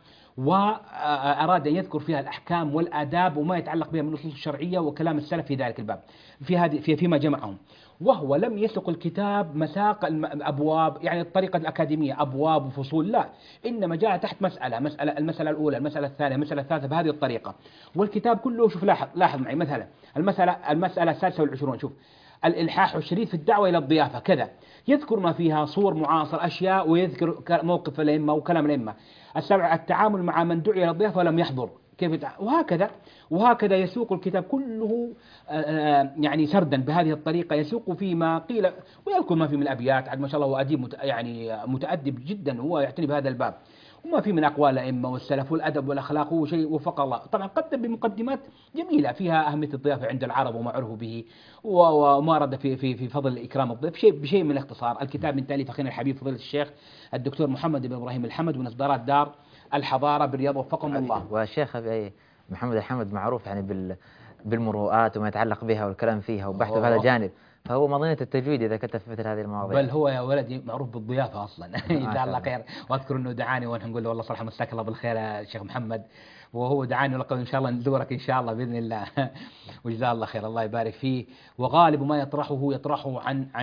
وأراد أن يذكر فيها الأحكام والآداب وما يتعلق بها من النصوص الشرعية وكلام السلف في ذلك الباب، فيما جمعهم. وهو لم يسق الكتاب مساق الأبواب يعني الطريقة الأكاديمية أبواب وفصول، لا، إنما جاء تحت المسألة الأولى، المسألة الثانية، المسألة الثالثة بهذه الطريقة. والكتاب كله شوف لاحظ معي مثلا المسألة السادسة والعشرون، شوف الإلحاح والشريط في الدعوة إلى الضيافة كذا، يذكر ما فيها صور معاصر أشياء، ويذكر موقف الأئمة وكلام الأئمة. السابع التعامل مع من دعي إلى الضيافة ولم يحضر، كيف وهكذا يسوق الكتاب كله يعني سردا بهذه الطريقة، يسوق فيما قيل ويذكر ما فيه من الأبيات، عاد ما شاء الله هو أديب يعني متأدب جدا، هو يعتني بهذا الباب. وما في من أقوال الأئمة والسلف والأدب والأخلاق، هو شيء وفق الله. طبعا قدم بمقدمات جميلة فيها أهمية الضيافة عند العرب وما عرفوا به، وما رد في فضل إكرام الضيف بشيء من الاختصار. الكتاب من تأليف أخينا الحبيب فضيلة الشيخ الدكتور محمد بن إبراهيم الحمد، من إصدارات دار الحضارة بالرياض، وفقهم الله. والشيخ محمد الحمد معروف يعني بالمروءات وما يتعلق بها والكلام فيها وبحثه في هذا الجانب، فهو مضينة التجويد إذا كتب في مثل هذه المواضيع. بل هو يا ولدي معروف بالضيافة أصلا. جزاه الله خير. وأذكر أنه دعاني وأنا نقول له والله صراحة مساك الله بالخير يا شيخ محمد، وهو دعاني ولقد إن شاء الله نزورك إن شاء الله بإذن الله. وجزاه الله خير، الله يبارك فيه. وغالب ما يطرحه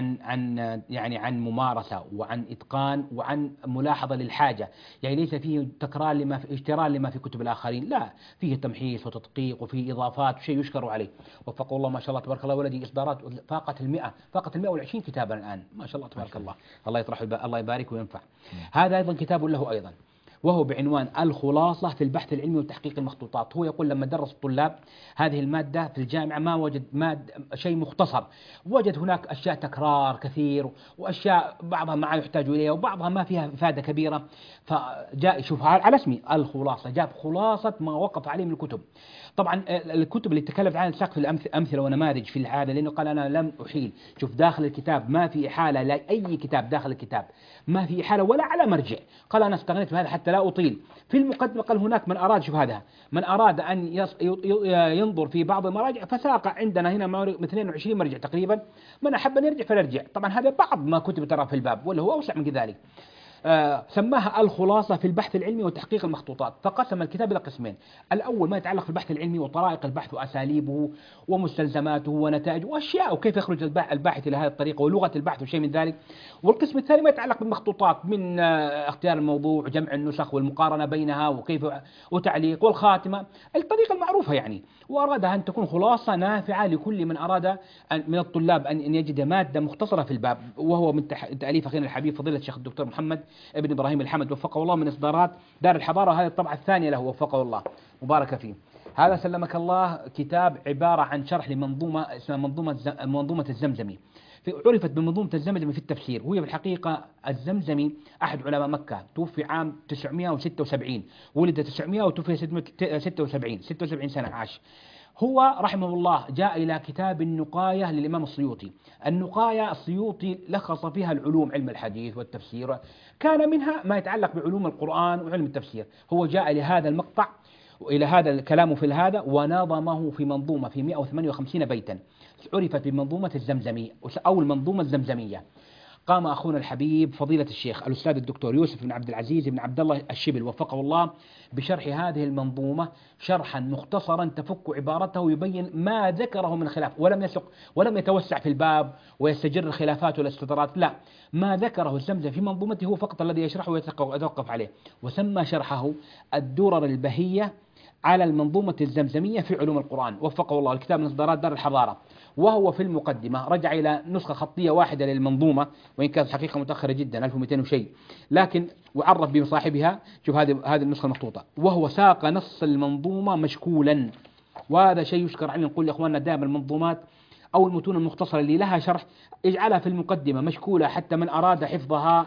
عن ممارسة وعن إتقان وعن ملاحظة للحاجة، يعني ليس فيه تكرار اجترار لما في كتب الآخرين، لا، فيه تمحيص وتدقيق وفيه إضافات وشيء يشكر عليه. وفقه الله ما شاء الله تبارك الله. ولدي إصدارات فاقت 120 كتابا الآن، ما شاء الله تبارك الله. الله يبارك وينفع. هذا أيضا كتاب له أيضا، وهو بعنوان الخلاصة في البحث العلمي وتحقيق المخطوطات. هو يقول لما درس الطلاب هذه المادة في الجامعة ما وجد شيء مختصر، وجد هناك أشياء تكرار كثير، وأشياء بعضها ما يحتاج إليها، وبعضها ما فيها إفادة كبيرة. فجاء شوف على اسمي الخلاصة، جاب خلاصة ما وقف عليه من الكتب. طبعا الكتب اللي تكلمت عنها الساق في الأمثلة ونماذج في هذا، لأنه قال أنا لم أحيل. شوف داخل الكتاب ما في إحالة لأي كتاب، داخل الكتاب ما في إحالة ولا على مرجع. قال أنا استغنيت بهذا حتى لا أطيل. في المقدمة قال هناك من أراد، شوف هذا، من أراد أن ينظر في بعض المراجع فساق عندنا هنا 22 مرجع تقريبا، من أحب أن يرجع فليرجع. طبعا هذا بعض ما كتب ترى في الباب، ولا هو أوسع من ذلك. سماها الخلاصة في البحث العلمي وتحقيق المخطوطات. فقسم الكتاب إلى قسمين: الأول ما يتعلق بالبحث العلمي وطرائق البحث وأساليبه ومستلزماته ونتائجه وأشياء وكيف يخرج الباحث إلى هذه الطريقة ولغة البحث وشيء من ذلك. والقسم الثاني ما يتعلق بالمخطوطات، من اختيار الموضوع، جمع النسخ والمقارنة بينها وكيف، وتعليق والخاتمة، الطريقة المعروفة يعني. وأرادها أن تكون خلاصة نافعة لكل من أراد من الطلاب أن يجد مادة مختصرة في الباب، وهو من تأليف أخينا الحبيب فضيلة الشيخ الدكتور محمد ابن إبراهيم الحمد، وفقه الله، من إصدارات دار الحضارة. وهذه الطبعة الثانية له، وفقه الله وبارك فيه. هذا سلمك الله كتاب عبارة عن شرح لمنظومة اسمها منظومة الزمزمي، عرفت بمنظومة الزمزمي في التفسير. وهي بالحقيقة الزمزمي أحد علماء مكة، توفي عام 976، ولد 900 وتوفي 76 سنة عاش. هو رحمه الله جاء إلى كتاب النقاية للإمام السيوطي. النقاية السيوطي لخص فيها العلوم، علم الحديث والتفسير، كان منها ما يتعلق بعلوم القرآن وعلم التفسير. هو جاء لهذا المقطع وإلى هذا الكلام في هذا، ونظمه في منظومة في 158 بيتا، عرفت بمنظومة الزمزمي أو المنظومة الزمزمية. قام أخونا الحبيب فضيلة الشيخ الأستاذ الدكتور يوسف بن عبد العزيز بن عبد الله الشبل، وفقه الله، بشرح هذه المنظومة شرحا مختصرا تفك عبارته، يبين ما ذكره من خلاف، ولم يتوسع في الباب ويستجر الخلافات والاستدرات، لا، ما ذكره الزمزمي في منظومته هو فقط الذي يشرحه ويتوقف عليه. وسمى شرحه الدرر البهية على المنظومة الزمزمية في علوم القرآن، وفقه الله. الكتاب من إصدارات دار الحضارة، وهو في المقدمة رجع إلى نسخة خطية واحدة للمنظومة، وإن كانت حقيقة متأخرة جدا 1200 وشيء، لكن وعرف بصاحبها. شوف هذه النسخة المخطوطة، وهو ساق نص المنظومة مشكولا، وهذا شيء يشكر عليه. نقول لإخواننا دائما المنظومات أو المتون المختصرة اللي لها شرح اجعلها في المقدمة مشكولة، حتى من أراد حفظها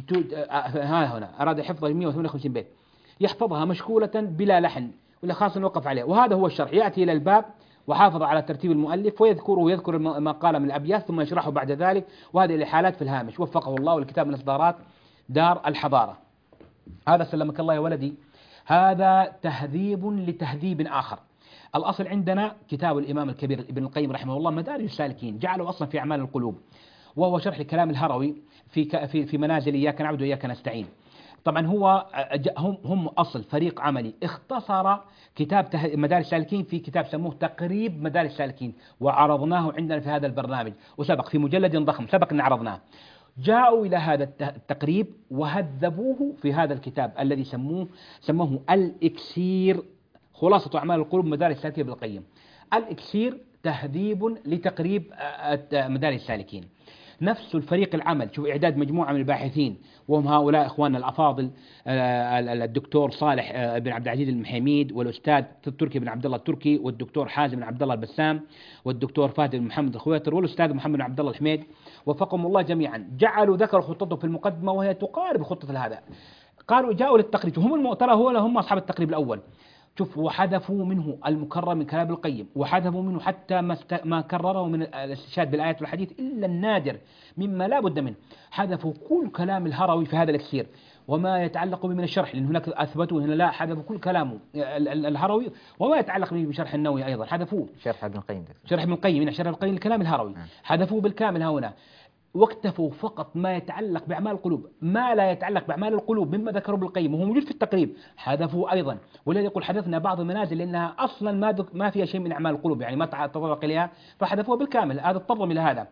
هنا أراد حفظها 158 بيت يحفظها مشكولة بلا لحن ولا خاصة نوقف عليه. وهذا هو الشرح، يأتي إلى الباب وحافظ على ترتيب المؤلف ويذكر ما قال من الأبيات ثم يشرحه بعد ذلك، وهذه الإحالات في الهامش، وفقه الله. والكتاب من إصدارات دار الحضارة. هذا سلمك الله يا ولدي، هذا تهذيب لتهذيب آخر. الأصل عندنا كتاب الإمام الكبير ابن القيم رحمه الله مدارج السالكين، جعله أصلا في أعمال القلوب، وهو شرح الكلام الهروي في منازل إياك نعبد وإياك نستعين. طبعا هم أصل فريق عملي اختصر كتاب مدارج السالكين في كتاب سموه تقريب مدارج السالكين، وعرضناه عندنا في هذا البرنامج، وسبق في مجلد ضخم سبق أن عرضناه. جاءوا إلى هذا التقريب وهذبوه في هذا الكتاب الذي سموه الإكسير، خلاصة أعمال القلوب مدارج السالكين ابن القيم. الإكسير تهذيب لتقريب مدارج السالكين. نفس الفريق العمل، شوف إعداد مجموعة من الباحثين، وهم هؤلاء إخواننا الأفاضل، الدكتور صالح بن عبد العزيز المحيميد، والأستاذ التركي بن عبد الله التركي، والدكتور حازم بن عبد الله البسام، والدكتور فهد بن محمد الخويطر، والأستاذ محمد بن عبد الله الحميد، وفقهم الله جميعا. ذكروا خطته في المقدمة وهي تقارب خطة هذا. قالوا جاءوا للتقريب، هم ترى هم أصحاب التقريب الأول. شوف، وحذفوا منه المكرر من كلام القيم، وحذفوا منه حتى ما كرره من الاستشهاد بالآيات والحديث إلا النادر مما لا بد منه. حذفوا كل كلام الهروي في هذا الإكسير وما يتعلق به من الشرح، لأن هناك أثبتوا هنا لا، حذفوا كل كلامه الهروي وما يتعلق به بشرح النووي أيضا حذفوه. شرح ابن القيم، شرح ابن القيم، شرح ابن القيم الكلام الهروي حذفوه بالكامل هنا، واكتفوا فقط ما يتعلق بأعمال القلوب، ما لا يتعلق بأعمال القلوب مما ذكره ابن القيم وهو موجود في التقريب حذفوه أيضا. ولذلك يقول حذفنا بعض المنازل لأنها أصلا ما فيها شيء من أعمال القلوب، يعني ما تطرق إليها فحذفوها بالكامل. هذا اضطرهم إلى هذا.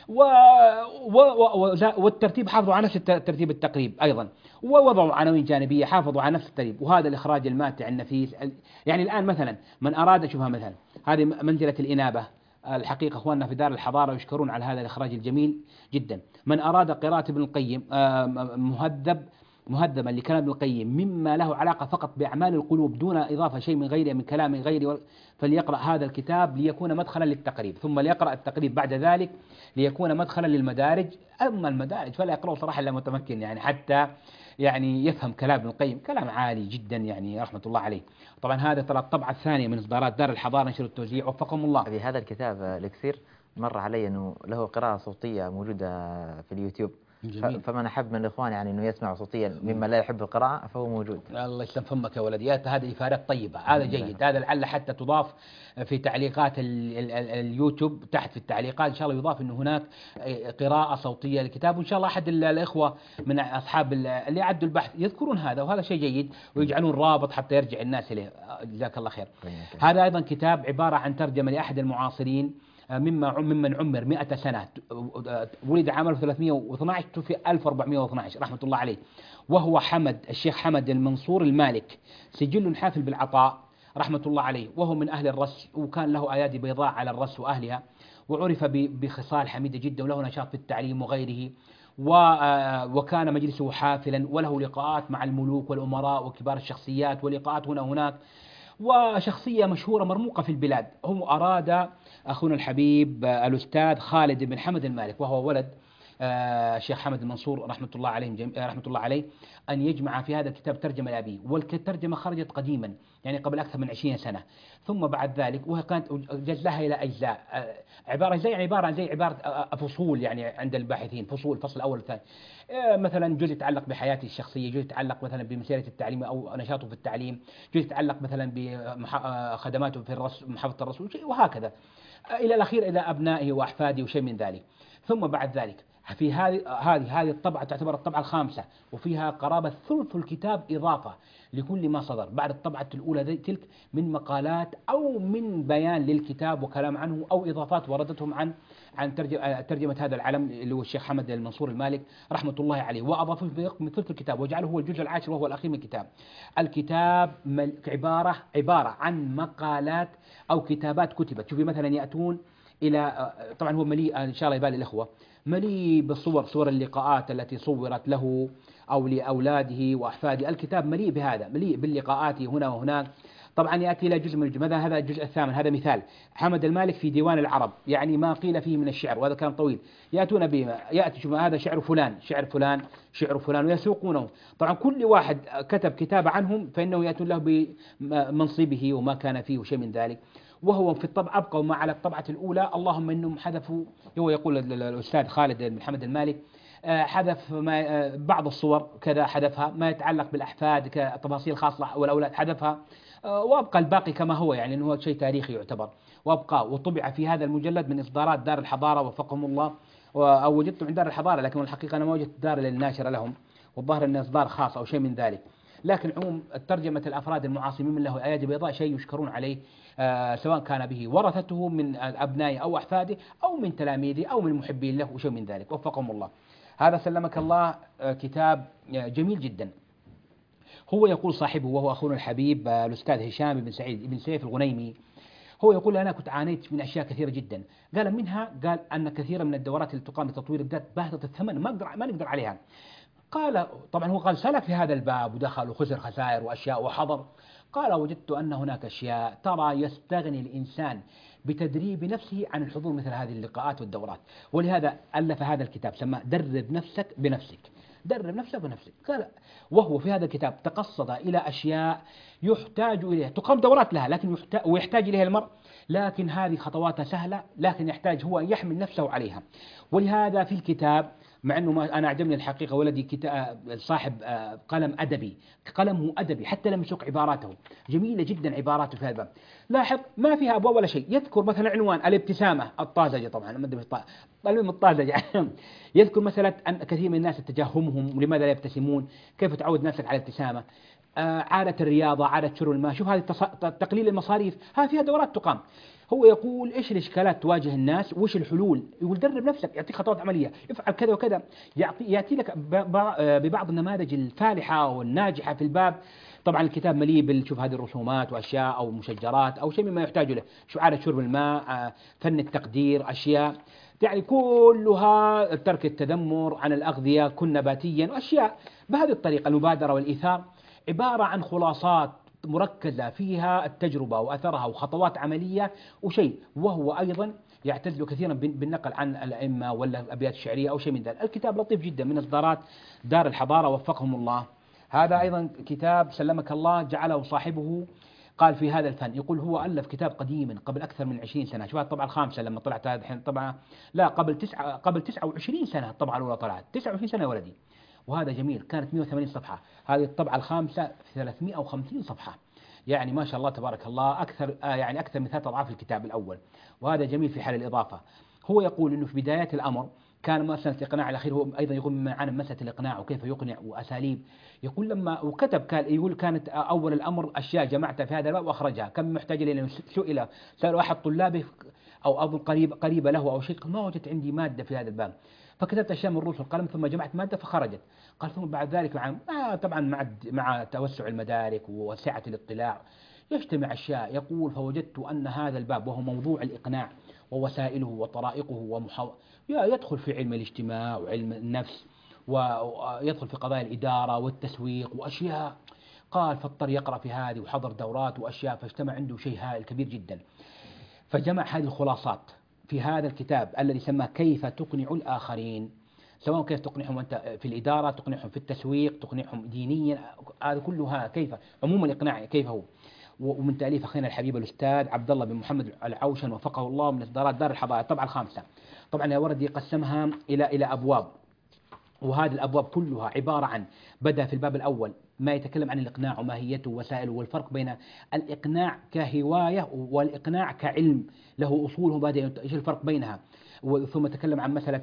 والترتيب حافظوا على نفس ترتيب التقريب أيضا، ووضعوا عناوين جانبية حافظوا على نفس الترتيب. وهذا الإخراج الماتع النفيس. يعني الآن مثلا من أراد، شوفها مثلا هذه منزلة الإنابة، الحقيقة أخواننا في دار الحضارة يشكرون على هذا الإخراج الجميل جدا. من أراد قراءة ابن القيم مهذبا لكلام ابن القيم مما له علاقة فقط بأعمال القلوب دون إضافة شيء من غيره من كلام غيره، فليقرأ هذا الكتاب ليكون مدخلا للتقريب، ثم ليقرأ التقريب بعد ذلك ليكون مدخلا للمدارج. أما المدارج فلا يقرأه صراحة إلا متمكن، يعني حتى يعني يفهم كلام ابن القيم، كلام عالي جدا يعني رحمة الله عليه. طبعا هذا ترى الطبعة الثانية من إصدارات دار الحضارة نشر التوزيع، وفقهم الله. في هذا الكتاب الإكسير مر علي أنه له قراءة صوتية موجودة في اليوتيوب. جميل. فمن أحب من الإخوان يعني أنه يسمع صوتيا مما لا يحب القراءة فهو موجود. الله يسلم فمك يا ولدي، هذه إفادات طيبة، هذا جيد، هذا لعل حتى تضاف في تعليقات اليوتيوب تحت في التعليقات إن شاء الله يضاف أنه هناك قراءة صوتية للكتاب، وإن شاء الله أحد الإخوة من أصحاب اللي عدوا البحث يذكرون هذا، وهذا شيء جيد، ويجعلون رابط حتى يرجع الناس إليه. جزاك الله خير. هذا أيضا كتاب عبارة عن ترجمة لأحد المعاصرين ممن عمر 100 سنة، ولد عام 1312 توفي 1412 رحمة الله عليه، وهو الشيخ حمد المنصور المالك، سجل حافل بالعطاء رحمة الله عليه، وهو من أهل الرس، وكان له أيادي بيضاء على الرس وأهلها، وعرف بخصال حميدة جدا، وله نشاط في التعليم وغيره، وكان مجلسه حافلا، وله لقاءات مع الملوك والأمراء وكبار الشخصيات، ولقاءات هنا وهناك، وشخصية مشهورة مرموقة في البلاد. هم أراد أخونا الحبيب الأستاذ خالد بن حمد المالك، وهو ولد الشيخ حمد المنصور رحمة الله عليه أن يجمع في هذا الكتاب ترجمة لأبيه، والترجمة خرجت قديما يعني قبل أكثر من 20 سنة، ثم بعد ذلك وهي كانت جزلها إلى أجزاء، عبارة عن زي عبارة فصول يعني عند الباحثين، فصول، الفصل الأول والثاني، مثلا جزء يتعلق بحياته الشخصية، جزء يتعلق مثلا بمسيرة التعليم أو نشاطه في التعليم، جزء يتعلق مثلا بخدماته في محافظة الرسول، وهكذا إلى الأخير إلى أبنائه وأحفاده وشيء من ذلك. ثم بعد ذلك في هذه الطبعة تعتبر الطبعة الخامسة، وفيها قرابة ثلث الكتاب إضافة لكل ما صدر بعد الطبعة الأولى تلك من مقالات أو من بيان للكتاب وكلام عنه أو إضافات وردتهم عن ترجمة هذا العلم اللي هو الشيخ حمد المنصور المالك رحمة الله عليه، وأضافوا من ثلث الكتاب وجعله هو الجزء العاشر وهو الأخير من الكتاب. الكتاب عبارة عن مقالات أو كتابات كتبت. شوفي مثلا يأتون إلى، طبعا هو مليء إن شاء الله يبالي الإخوة، مليء بالصور، صور اللقاءات التي صورت له أو لأولاده وأحفاده، الكتاب مليء بهذا، مليء باللقاءات هنا وهناك. طبعا يأتي إلى جزء من الجمل، هذا الجزء الثامن، هذا مثال حمد المالك في ديوان العرب، يعني ما قيل فيه من الشعر، وهذا كلام طويل، يأتون به، يأتي شوف هذا شعر فلان، شعر فلان، ويسوقونه. طبعا كل واحد كتب كتاب عنهم فإنه يأتون له بمنصبه وما كان فيه وشيء من ذلك. وهو في الطبع أبقوا ما على الطبعة الأولى، اللهم إنهم حذفوا، هو يقول الأستاذ خالد بن حمد المالك حذف بعض الصور كذا حذفها، ما يتعلق بالأحفاد كتفاصيل خاصة والأولاد حذفها، وأبقى الباقي كما هو، يعني أنه هو شيء تاريخي يعتبر، وأبقى وطبع في هذا المجلد من إصدارات دار الحضارة وفقهم الله، أو وجدته عند دار الحضارة، لكن الحقيقة أنا ما وجدت دار للناشرة لهم، والظاهر أنه إصدار خاص أو شيء من ذلك. لكن عموم ترجمة الأفراد المعاصمين من له أيادي بيضاء شيء يشكرون عليه، سواء كان به ورثته من أبنائه أو أحفاده أو من تلاميذه أو من محبين له وشيء من ذلك، وفقهم الله. هذا سلمك الله كتاب جميل جدا. هو يقول صاحبه وهو أخونا الحبيب الأستاذ هشام بن سعيد بن سيف الغنيمي، هو يقول أنا كنت عانيت من أشياء كثيرة جدا، قال أن كثيرا من الدورات اللي تقام لتطوير الذات باهظة الثمن ما نقدر عليها. قال طبعا هو قال سلك في هذا الباب ودخل وخسر خسائر وأشياء وحضر، قال وجدت أن هناك أشياء ترى يستغني الإنسان بتدريب نفسه عن الحضور مثل هذه اللقاءات والدورات، ولهذا ألف هذا الكتاب سماه درب نفسك بنفسك. درب نفسك بنفسك. قال وهو في هذا الكتاب تقصد إلى أشياء يحتاج إليها، تقام دورات لها لكن ويحتاج إليها المرء، لكن هذه خطواتها سهلة، لكن يحتاج هو أن يحمل نفسه عليها. ولهذا في الكتاب، مع أنه ما أنا أعجبني الحقيقة ولدي كتاب صاحب قلم أدبي، قلمه أدبي حتى لم يسوق عباراته، جميلة جدا عباراته في هذا الباب. لاحظ ما فيها أبواب ولا شيء، يذكر مثلا عنوان الابتسامة الطازجة، طبعا المهم الطازجة يذكر مثلا أن كثير من الناس تجاهمهم ولماذا لا يبتسمون، كيف تعود نفسك على الابتسامة، عادة الرياضة، عادة شرب الماء، شوف هذه تقليل المصاريف، هذه فيها دورات تقام. هو يقول ايش الاشكالات تواجه الناس وايش الحلول، يقول درب نفسك، يعطيك خطوات عمليه، افعل كذا وكذا، ياتي لك ببعض النماذج الفالحه والناجحه في الباب. طبعا الكتاب مليء بالشوف هذه الرسومات واشياء او مشجرات او شيء مما يحتاج له، عادة شرب الماء، فن التقدير، اشياء يعني كلها ترك التذمر عن الاغذيه، كن نباتيا، واشياء بهذه الطريقه. المبادره والايثار عباره عن خلاصات مركزة فيها التجربة وأثرها وخطوات عملية وشيء، وهو أيضا يعتز كثيرا بالنقل عن الأئمة ولا الأبيات الشعرية أو شيء من ذلك. الكتاب لطيف جدا من إصدارات دار الحضارة وفقهم الله. هذا أيضا كتاب سلمك الله جعله صاحبه قال في هذا الفن، يقول هو ألف كتاب قديما قبل أكثر من 20 سنة، شوف الطبعة الخامسة لما طلعت هذه الحين طبعا لا قبل 29 سنة الطبعة الأولى طلعت 29 سنة يا ولدي، وهذا جميل، كانت 180 صفحة، هذه الطبعة الخامسة في 350 صفحة، يعني ما شاء الله تبارك الله أكثر يعني أكثر من 3 أضعاف الكتاب الأول، وهذا جميل في حال الإضافة. هو يقول إنه في بدايات الأمر كان مسألة الإقناع الأخير، هو أيضا يقول من معاني مسألة الإقناع وكيف يقنع وأساليب. يقول لما وكتب يقول كانت أول الأمر أشياء جمعتها في هذا الباب وأخرجها، كم محتاج إلى سأل أحد طلابه أو أظن قريبة له أو شيء، ما وجدت عندي مادة في هذا الباب، فكتبت أشياء من الرؤوس والقلم ثم جمعت مادة فخرجت. قال ثم بعد ذلك طبعا مع توسع المدارك وسعة الاطلاع يجتمع أشياء. يقول فوجدت أن هذا الباب وهو موضوع الإقناع ووسائله وطرائقه يدخل في علم الاجتماع وعلم النفس ويدخل في قضايا الإدارة والتسويق وأشياء. قال فاضطر يقرأ في هذه وحضر دورات وأشياء، فاجتمع عنده شيء هائل كبير جدا، فجمع هذه الخلاصات في هذا الكتاب الذي سماه كيف تقنع الآخرين، سواء كيف تقنعهم أنت في الإدارة، تقنعهم في التسويق، تقنعهم دينيا، هذا كلها كيف عموم الإقناع كيف هو. ومن تأليف أخينا الحبيب الأستاذ عبد الله بن محمد العوشن وفقه الله، من إصدارات دار الحضارة الطبعة الخامسة. طبعا يا وردي قسمها إلى أبواب، وهذه الأبواب كلها عبارة عن بدأ في الباب الأول ما يتكلم عن الإقناع وماهيته ووسائله والفرق بين الإقناع كهواية والإقناع كعلم له أصول ومبادئ، إيش الفرق بينها. ثم تكلم عن مسألة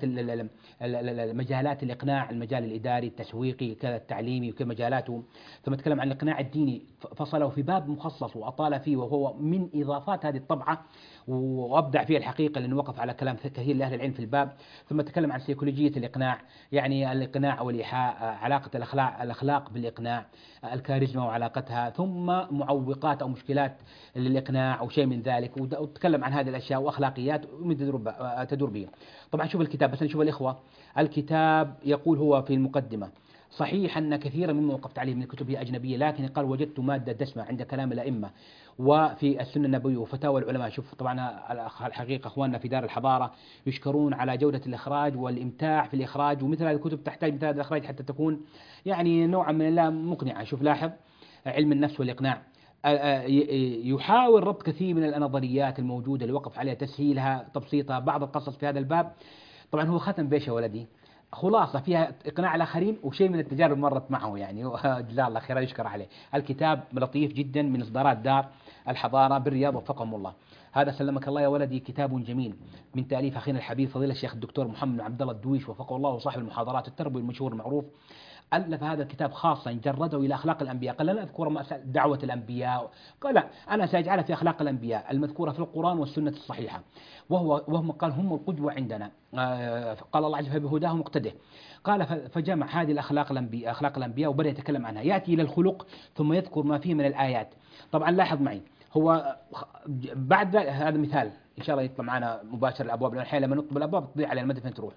مجالات الإقناع، المجال الإداري التسويقي كذا التعليمي وكذا مجالاته. ثم تكلم عن الإقناع الديني فصله في باب مخصص وأطال فيه، وهو من إضافات هذه الطبعة وأبدع فيه الحقيقة لأنه وقف على كلام كثير لأهل العلم في الباب. ثم تكلم عن سيكولوجية الإقناع، يعني الإقناع والإيحاء، علاقة الأخلاق بالإقناع، الكاريزما وعلاقتها، ثم معوقات أو مشكلات للإقناع أو شيء من ذلك، وتكلم عن هذه الأشياء وأخلاقيات تدور به. طبعا شوف الكتاب، بس نشوف الإخوة، الكتاب يقول هو في المقدمة صحيح أن كثيرا مما وقفت عليه من الكتب هي أجنبية، لكن قال وجدت مادة دسمة عند كلام الأئمة وفي السنة النبوية وفتاوى العلماء. شوف طبعا الحقيقة أخواننا في دار الحضارة يشكرون على جودة الإخراج والإمتاع في الإخراج، ومثل هذه الكتب تحتاج مثل هذا الإخراج حتى تكون يعني نوعا من الله مقنعة. شوف لاحظ علم النفس والإقناع يحاول ربط كثير من النظريات الموجودة اللي وقف عليها تسهيلها تبسيطها، بعض القصص في هذا الباب. طبعا هو ختم بيش يا ولدي خلاصة فيها إقناع الآخرين وشيء من التجارب مرت معه، يعني جزاه الله خيرا يشكر عليه. الكتاب لطيف جدا من إصدارات دار الحضارة بالرياض وفقهم الله. هذا سلمك الله يا ولدي كتاب جميل من تأليف أخينا الحبيب فضيلة الشيخ الدكتور محمد بن عبد الله الدويش وفقه الله، وصاحب المحاضرات التربوي المشهور المعروف. ألف هذا الكتاب خاصة جرده إلى أخلاق الأنبياء، قال لا أذكر دعوة الأنبياء، قال لا أنا سأجعلها في أخلاق الأنبياء المذكورة في القرآن والسنة الصحيحة، وهم قال هم القدوة عندنا، قال الله عز وجل بهداهم مقتده. قال فجمع هذه الأخلاق الأنبياء أخلاق الأنبياء وبدأ يتكلم عنها، يأتي إلى الخلق ثم يذكر ما فيه من الآيات. طبعا لاحظ معي هو بعد هذا مثال إن شاء الله يطلع معنا مباشر الأبواب، لأن الحين لما نطلب الأبواب تضيع على المدى فين تروح.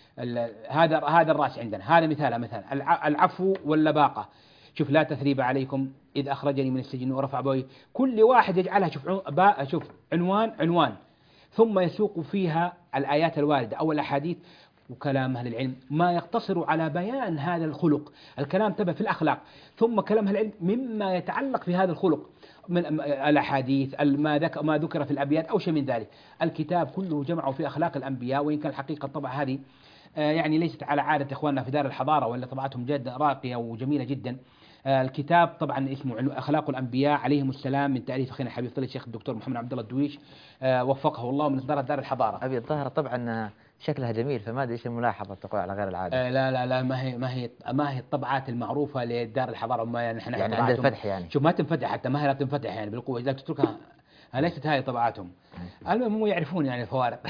هذا الرأس عندنا، هذا مثال العفو واللباقة. شوف لا تثريب عليكم إذ أخرجني من السجن ورفع أبوي، كل واحد يجعلها شوف عنوان ثم يسوق فيها الآيات الواردة أو الأحاديث، وكلام أهل العلم ما يقتصر على بيان هذا الخلق، الكلام تبع في الأخلاق، ثم كلام أهل العلم مما يتعلق في هذا الخلق من الأحاديث ما ذكر في الأبيات أو شيء من ذلك. الكتاب كله جمعه في أخلاق الأنبياء، وإن كان الحقيقة الطبعة هذه يعني ليست على عادة إخواننا في دار الحضارة، ولا طبعتهم جدا راقية وجميلة جدا. الكتاب طبعا اسمه أخلاق الأنبياء عليهم السلام، من تأليف أخينا الحبيب فضيلة الشيخ الدكتور محمد عبد الله الدويش وفقه الله، من إصدار دار الحضارة. أبي الظاهر طبعا شكلها جميل، فما أدري إيش الملاحظة تقول على غير العادة. لا ما هي الطبعات المعروفة لدار الحضارة، ما نحن يعني عند الفتح يعني شوف ما تنفتح، حتى ما هي لا تنفتح يعني بالقوة، إذا تتركها ليست هذه طبعاتهم. المهم هم يعرفون يعني الفوارق.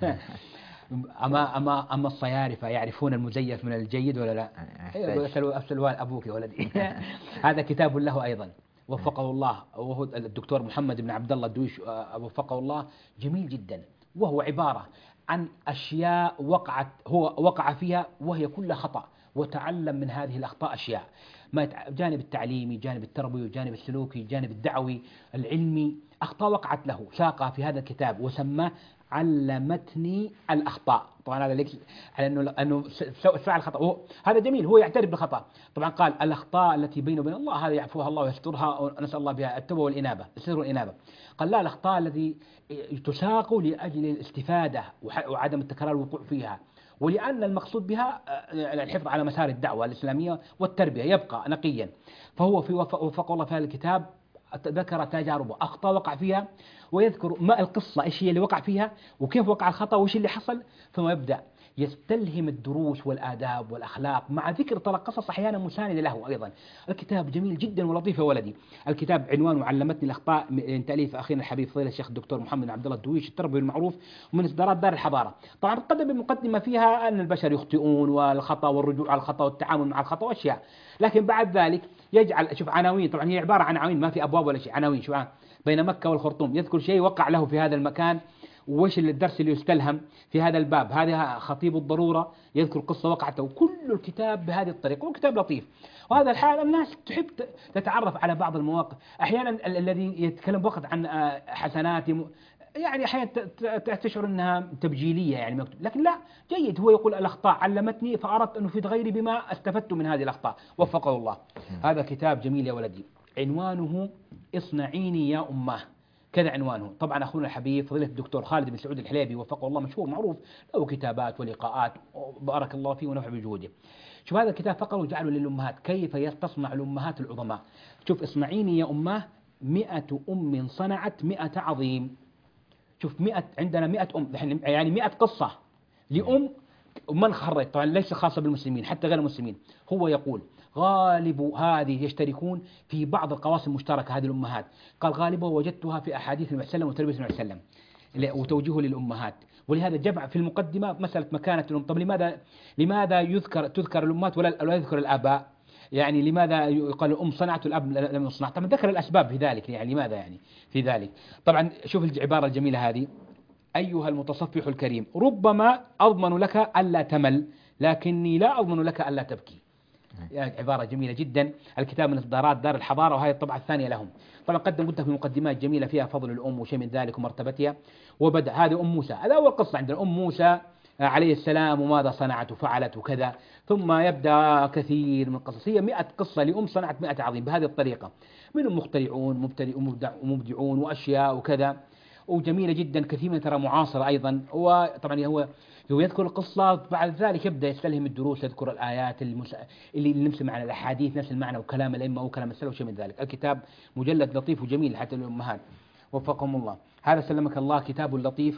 أما الصيارفة يعرفون المزيف من الجيد ولا لا؟ أسأل أبوك يا ولدي. هذا كتاب له أيضا وفقه الله، وهو الدكتور محمد بن عبد الله الدويش وفقه الله، جميل جدا، وهو عبارة عن أشياء هو وقع فيها وهي كلها خطأ، وتعلم من هذه الأخطاء أشياء، جانب التعليمي، جانب التربوي، جانب السلوكي، جانب الدعوي، العلمي، أخطاء وقعت له ساقها في هذا الكتاب وسماه علمتني الأخطاء. طبعا هذا ليس على أنه فعل خطأ، هذا جميل، هو يعترف بالخطأ. طبعا قال الأخطاء التي بينه وبين الله هذا يعفوها الله ويسترها، ونسأل الله بها التوبة والإنابة، الستر والإنابة. قال لا، الأخطاء التي تساق لأجل الاستفادة وعدم التكرار الوقوع فيها، ولأن المقصود بها الحفظ على مسار الدعوة الإسلامية والتربية يبقى نقيا. فهو في وفق الله في هذا الكتاب ذكر تجاربه، أخطاء وقع فيها، ويذكر ما القصة إيش هي اللي وقع فيها وكيف وقع الخطأ وإيش اللي حصل، ثم يبدأ يستلهم الدروس والآداب والأخلاق، مع ذكر ترى قصص أحيانا مساندة له أيضا. الكتاب جميل جدا ولطيف يا ولدي. الكتاب عنوانه علمتني الأخطاء، من تأليف أخينا الحبيب فضيلة الشيخ الدكتور محمد عبد الله الدويش، التربوي المعروف، ومن إصدارات دار الحضارة. طبعا قدم المقدمة فيها أن البشر يخطئون والخطأ والرجوع على الخطأ والتعامل مع الخطأ وأشياء، لكن بعد ذلك يجعل شوف عناوين، طبعا هي عبارة عن عناوين ما في أبواب ولا شيء، عناوين شو بين مكة والخرطوم، يذكر شيء وقع له في هذا المكان وش الدرس اللي يستلهم في هذا الباب، هذا خطيب الضرورة يذكر قصة وقعته، وكل الكتاب بهذه الطريقة، وكتاب لطيف. وهذا الحال الناس تحب تتعرف على بعض المواقف، أحيانا الذي يتكلم بوقت عن حسنات يعني أحيانا تشعر أنها تبجيلية يعني مكتوب، لكن لا، جيد، هو يقول الأخطاء علمتني فأردت أن أفيد غيري بما استفدت من هذه الأخطاء وفقه الله. هذا كتاب جميل يا ولدي، عنوانه اصنعيني يا أماه، كذا عنوانه. طبعا أخونا الحبيب فضيلة الدكتور خالد بن سعود الحليبي وفقه الله مشهور معروف، له كتابات ولقاءات، بارك الله فيه ونفع بجهوده. شوف هذا الكتاب فقره وجعله للأمهات، كيف تصنع الأمهات العظماء. شوف اصنعيني يا أماه، 100 أم صنعت 100 عظيم. شوف 100 عندنا 100 أم، يعني 100 قصة لأم من خرج، طبعا ليس خاصة بالمسلمين حتى غير المسلمين. هو يقول غالب هذه يشتركون في بعض القواسم المشتركة هذه الأمهات، قال غالبها وجدتها في أحاديث النبي صلى الله عليه وسلم وتربية النبي صلى الله عليه وسلم وتوجيهه للأمهات، ولهذا جمع في المقدمة مسألة مكانة الأم. طب لماذا تذكر الأمهات ولا يذكر الآباء؟ يعني لماذا يقال الأم صنعت والأب لم يصنع؟ طبعا ذكر الأسباب في ذلك، يعني لماذا يعني في ذلك. طبعا شوف العبارة الجميلة هذه، أيها المتصفح الكريم، ربما أضمن لك ألا تمل، لكني لا أضمن لك ألا تبكي. يعني عبارة جميلة جدا. الكتاب من إصدارات دار الحضارة، وهي الطبعة الثانية لهم. طبعا قلت في مقدمات جميلة فيها فضل الأم وشيء من ذلك ومرتبتها. وبدأ هذه أم موسى، هذا أول قصة عندنا، أم موسى عليه السلام وماذا صنعت وفعلت وكذا، ثم يبدأ كثير من القصص، هي 100 قصة لأم صنعت 100 عظيم بهذه الطريقة، منهم مخترعون ومبدعون وأشياء وكذا، وجميلة جدا. كثير من ترى معاصرة أيضا. وطبعا هو يذكر القصة، بعد ذلك يبدأ يستلهم الدروس، يذكر الآيات اللي نمسي معنى الأحاديث نفس المعنى، وكلام الأئمة وكلام السلف وشيء من ذلك. الكتاب مجلد لطيف وجميل حتى للأمهات وفقهم الله. هذا سلمك الله كتاب لطيف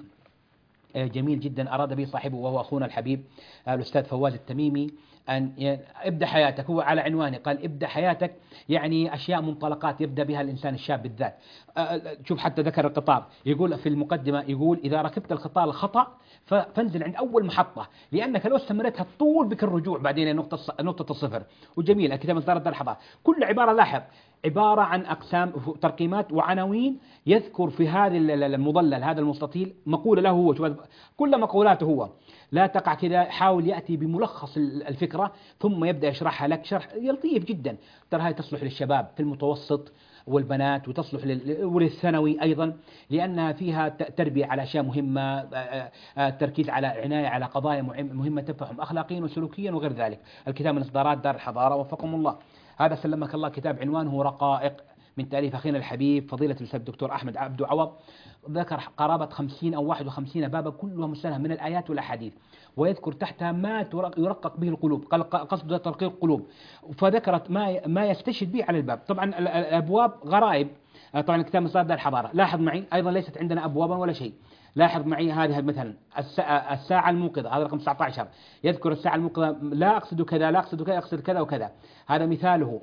جميل جدا أراد به صاحبه وهو أخونا الحبيب الأستاذ فواز التميمي أن ابدأ حياتك. هو على عنوانه قال ابدأ حياتك، يعني أشياء منطلقات يبدأ بها الإنسان الشاب بالذات. شوف حتى ذكر القطار، يقول في المقدمة، يقول إذا ركبت القطار الخطأ فانزل عند أول محطة، لأنك لو استمرت هتطول بك الرجوع بعدين نقطة الصفر. وجميل الكتاب إصدار دار الحضارة، كل عبارة لاحظ عبارة عن أقسام ترقيمات وعناوين، يذكر في هذا المضلل هذا المستطيل مقولة له هو، كل مقولاته هو، لا تقع كذا، حاول يأتي بملخص الفكرة ثم يبدأ يشرحها لك شرح لطيف جدا. ترى هاي تصلح للشباب في المتوسط، والبنات، وتصلح وللثانوي أيضا، لأنها فيها تربية على أشياء مهمة، تركيز على عناية على قضايا مهمة تنفعهم أخلاقيا وسلوكيا وغير ذلك. الكتاب من إصدارات دار الحضارة، وفقكم الله. هذا سلمك الله كتاب عنوانه رقائق، من تأليف أخينا الحبيب فضيلة الأستاذ الدكتور أحمد عبد عوض. ذكر قرابة 50 أو 51 بابا كلها مستلهمة من الآيات والأحاديث، ويذكر تحتها ما يرقق به القلوب، قصد ترقيق القلوب. فذكرت ما يستشهد به على الباب. طبعا الأبواب غرائب. طبعا الكتاب من صدر الحضارة. لاحظ معي أيضا ليست عندنا أبوابا ولا شيء. لاحظ معي هذه مثلا الساعة الموقظة، هذا رقم 19، يذكر الساعة الموقظة، لا أقصد كذا لا أقصد كذا، أقصد كذا وكذا. هذا مثاله،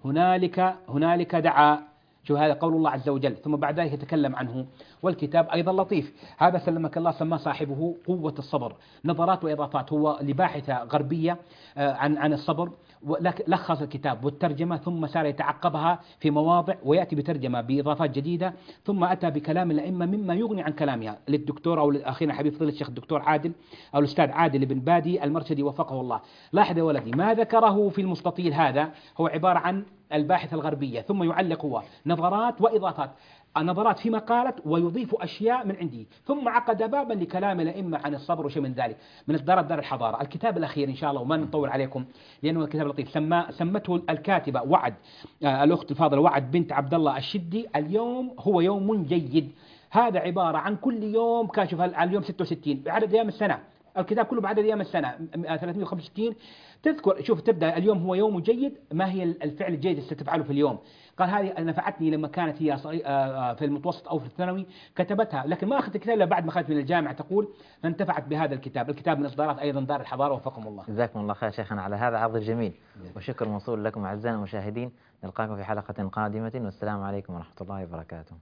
هنالك دعا. شو هذا قول الله عز وجل، ثم بعد ذلك يتكلم عنه. والكتاب أيضا لطيف. هذا سلمك الله سماه صاحبه قوة الصبر، نظرات وإضافات. هو لباحثة غربية عن الصبر، لخص الكتاب والترجمة، ثم سار يتعقبها في مواضع ويأتي بترجمة بإضافات جديدة، ثم أتى بكلام الأئمة مما يغني عن كلامها للدكتور أو أخينا الحبيب فضيلة الشيخ الدكتور عادل أو الأستاذ عادل بن بادي المرشدي وفقه الله. لاحظ يا ولدي، ما ذكره في المستطيل هذا هو عبارة عن الباحثة الغربية، ثم يعلق هو نظرات وإضافات، النظرات فيما قالت ويضيف أشياء من عندي، ثم عقد بابا لكلام الأئمة عن الصبر وشيء من ذلك، من إصدارات دار الحضارة. الكتاب الأخير إن شاء الله، وما نطول عليكم لأنه الكتاب لطيف، سمته الكاتبة وعد، الأخت الفاضلة وعد بنت عبد الله الشدي، اليوم هو يوم جيد. هذا عبارة عن كل يوم كاشف اليوم 66 بعدد أيام السنة، الكتاب كله بعدد أيام السنة 365. تذكر، شوف، تبدأ اليوم هو يوم جيد، ما هي الفعل الجيد اللي ستفعله في اليوم؟ قال هذه نفعتني لما كانت هي في المتوسط أو في الثانوي، كتبتها، لكن ما أخذت الكتاب إلا بعد ما أخذت من الجامعة، تقول فانتفعت بهذا الكتاب. الكتاب من إصدارات أيضا دار الحضارة، وفقكم الله. جزاكم الله خير شيخنا على هذا العرض الجميل، وشكر موصول لكم أعزائنا المشاهدين. نلقاكم في حلقة قادمة، والسلام عليكم ورحمة الله وبركاته.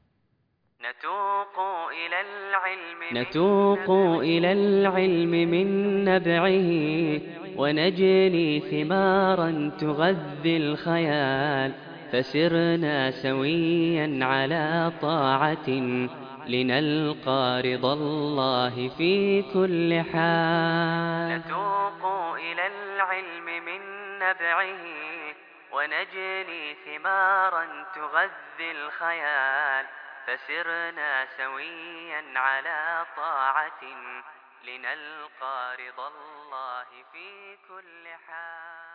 نتوق إلى العلم من نبعه، ونجني ثمارا تغذي الخيال، فسرنا سويا على طاعة لنلقى رضا الله في كل حال. نتوق إلى العلم من نبعه، ونجني ثمارا تغذي الخيال، فسرنا سويا على طاعة لنلقى رضا الله في كل حال.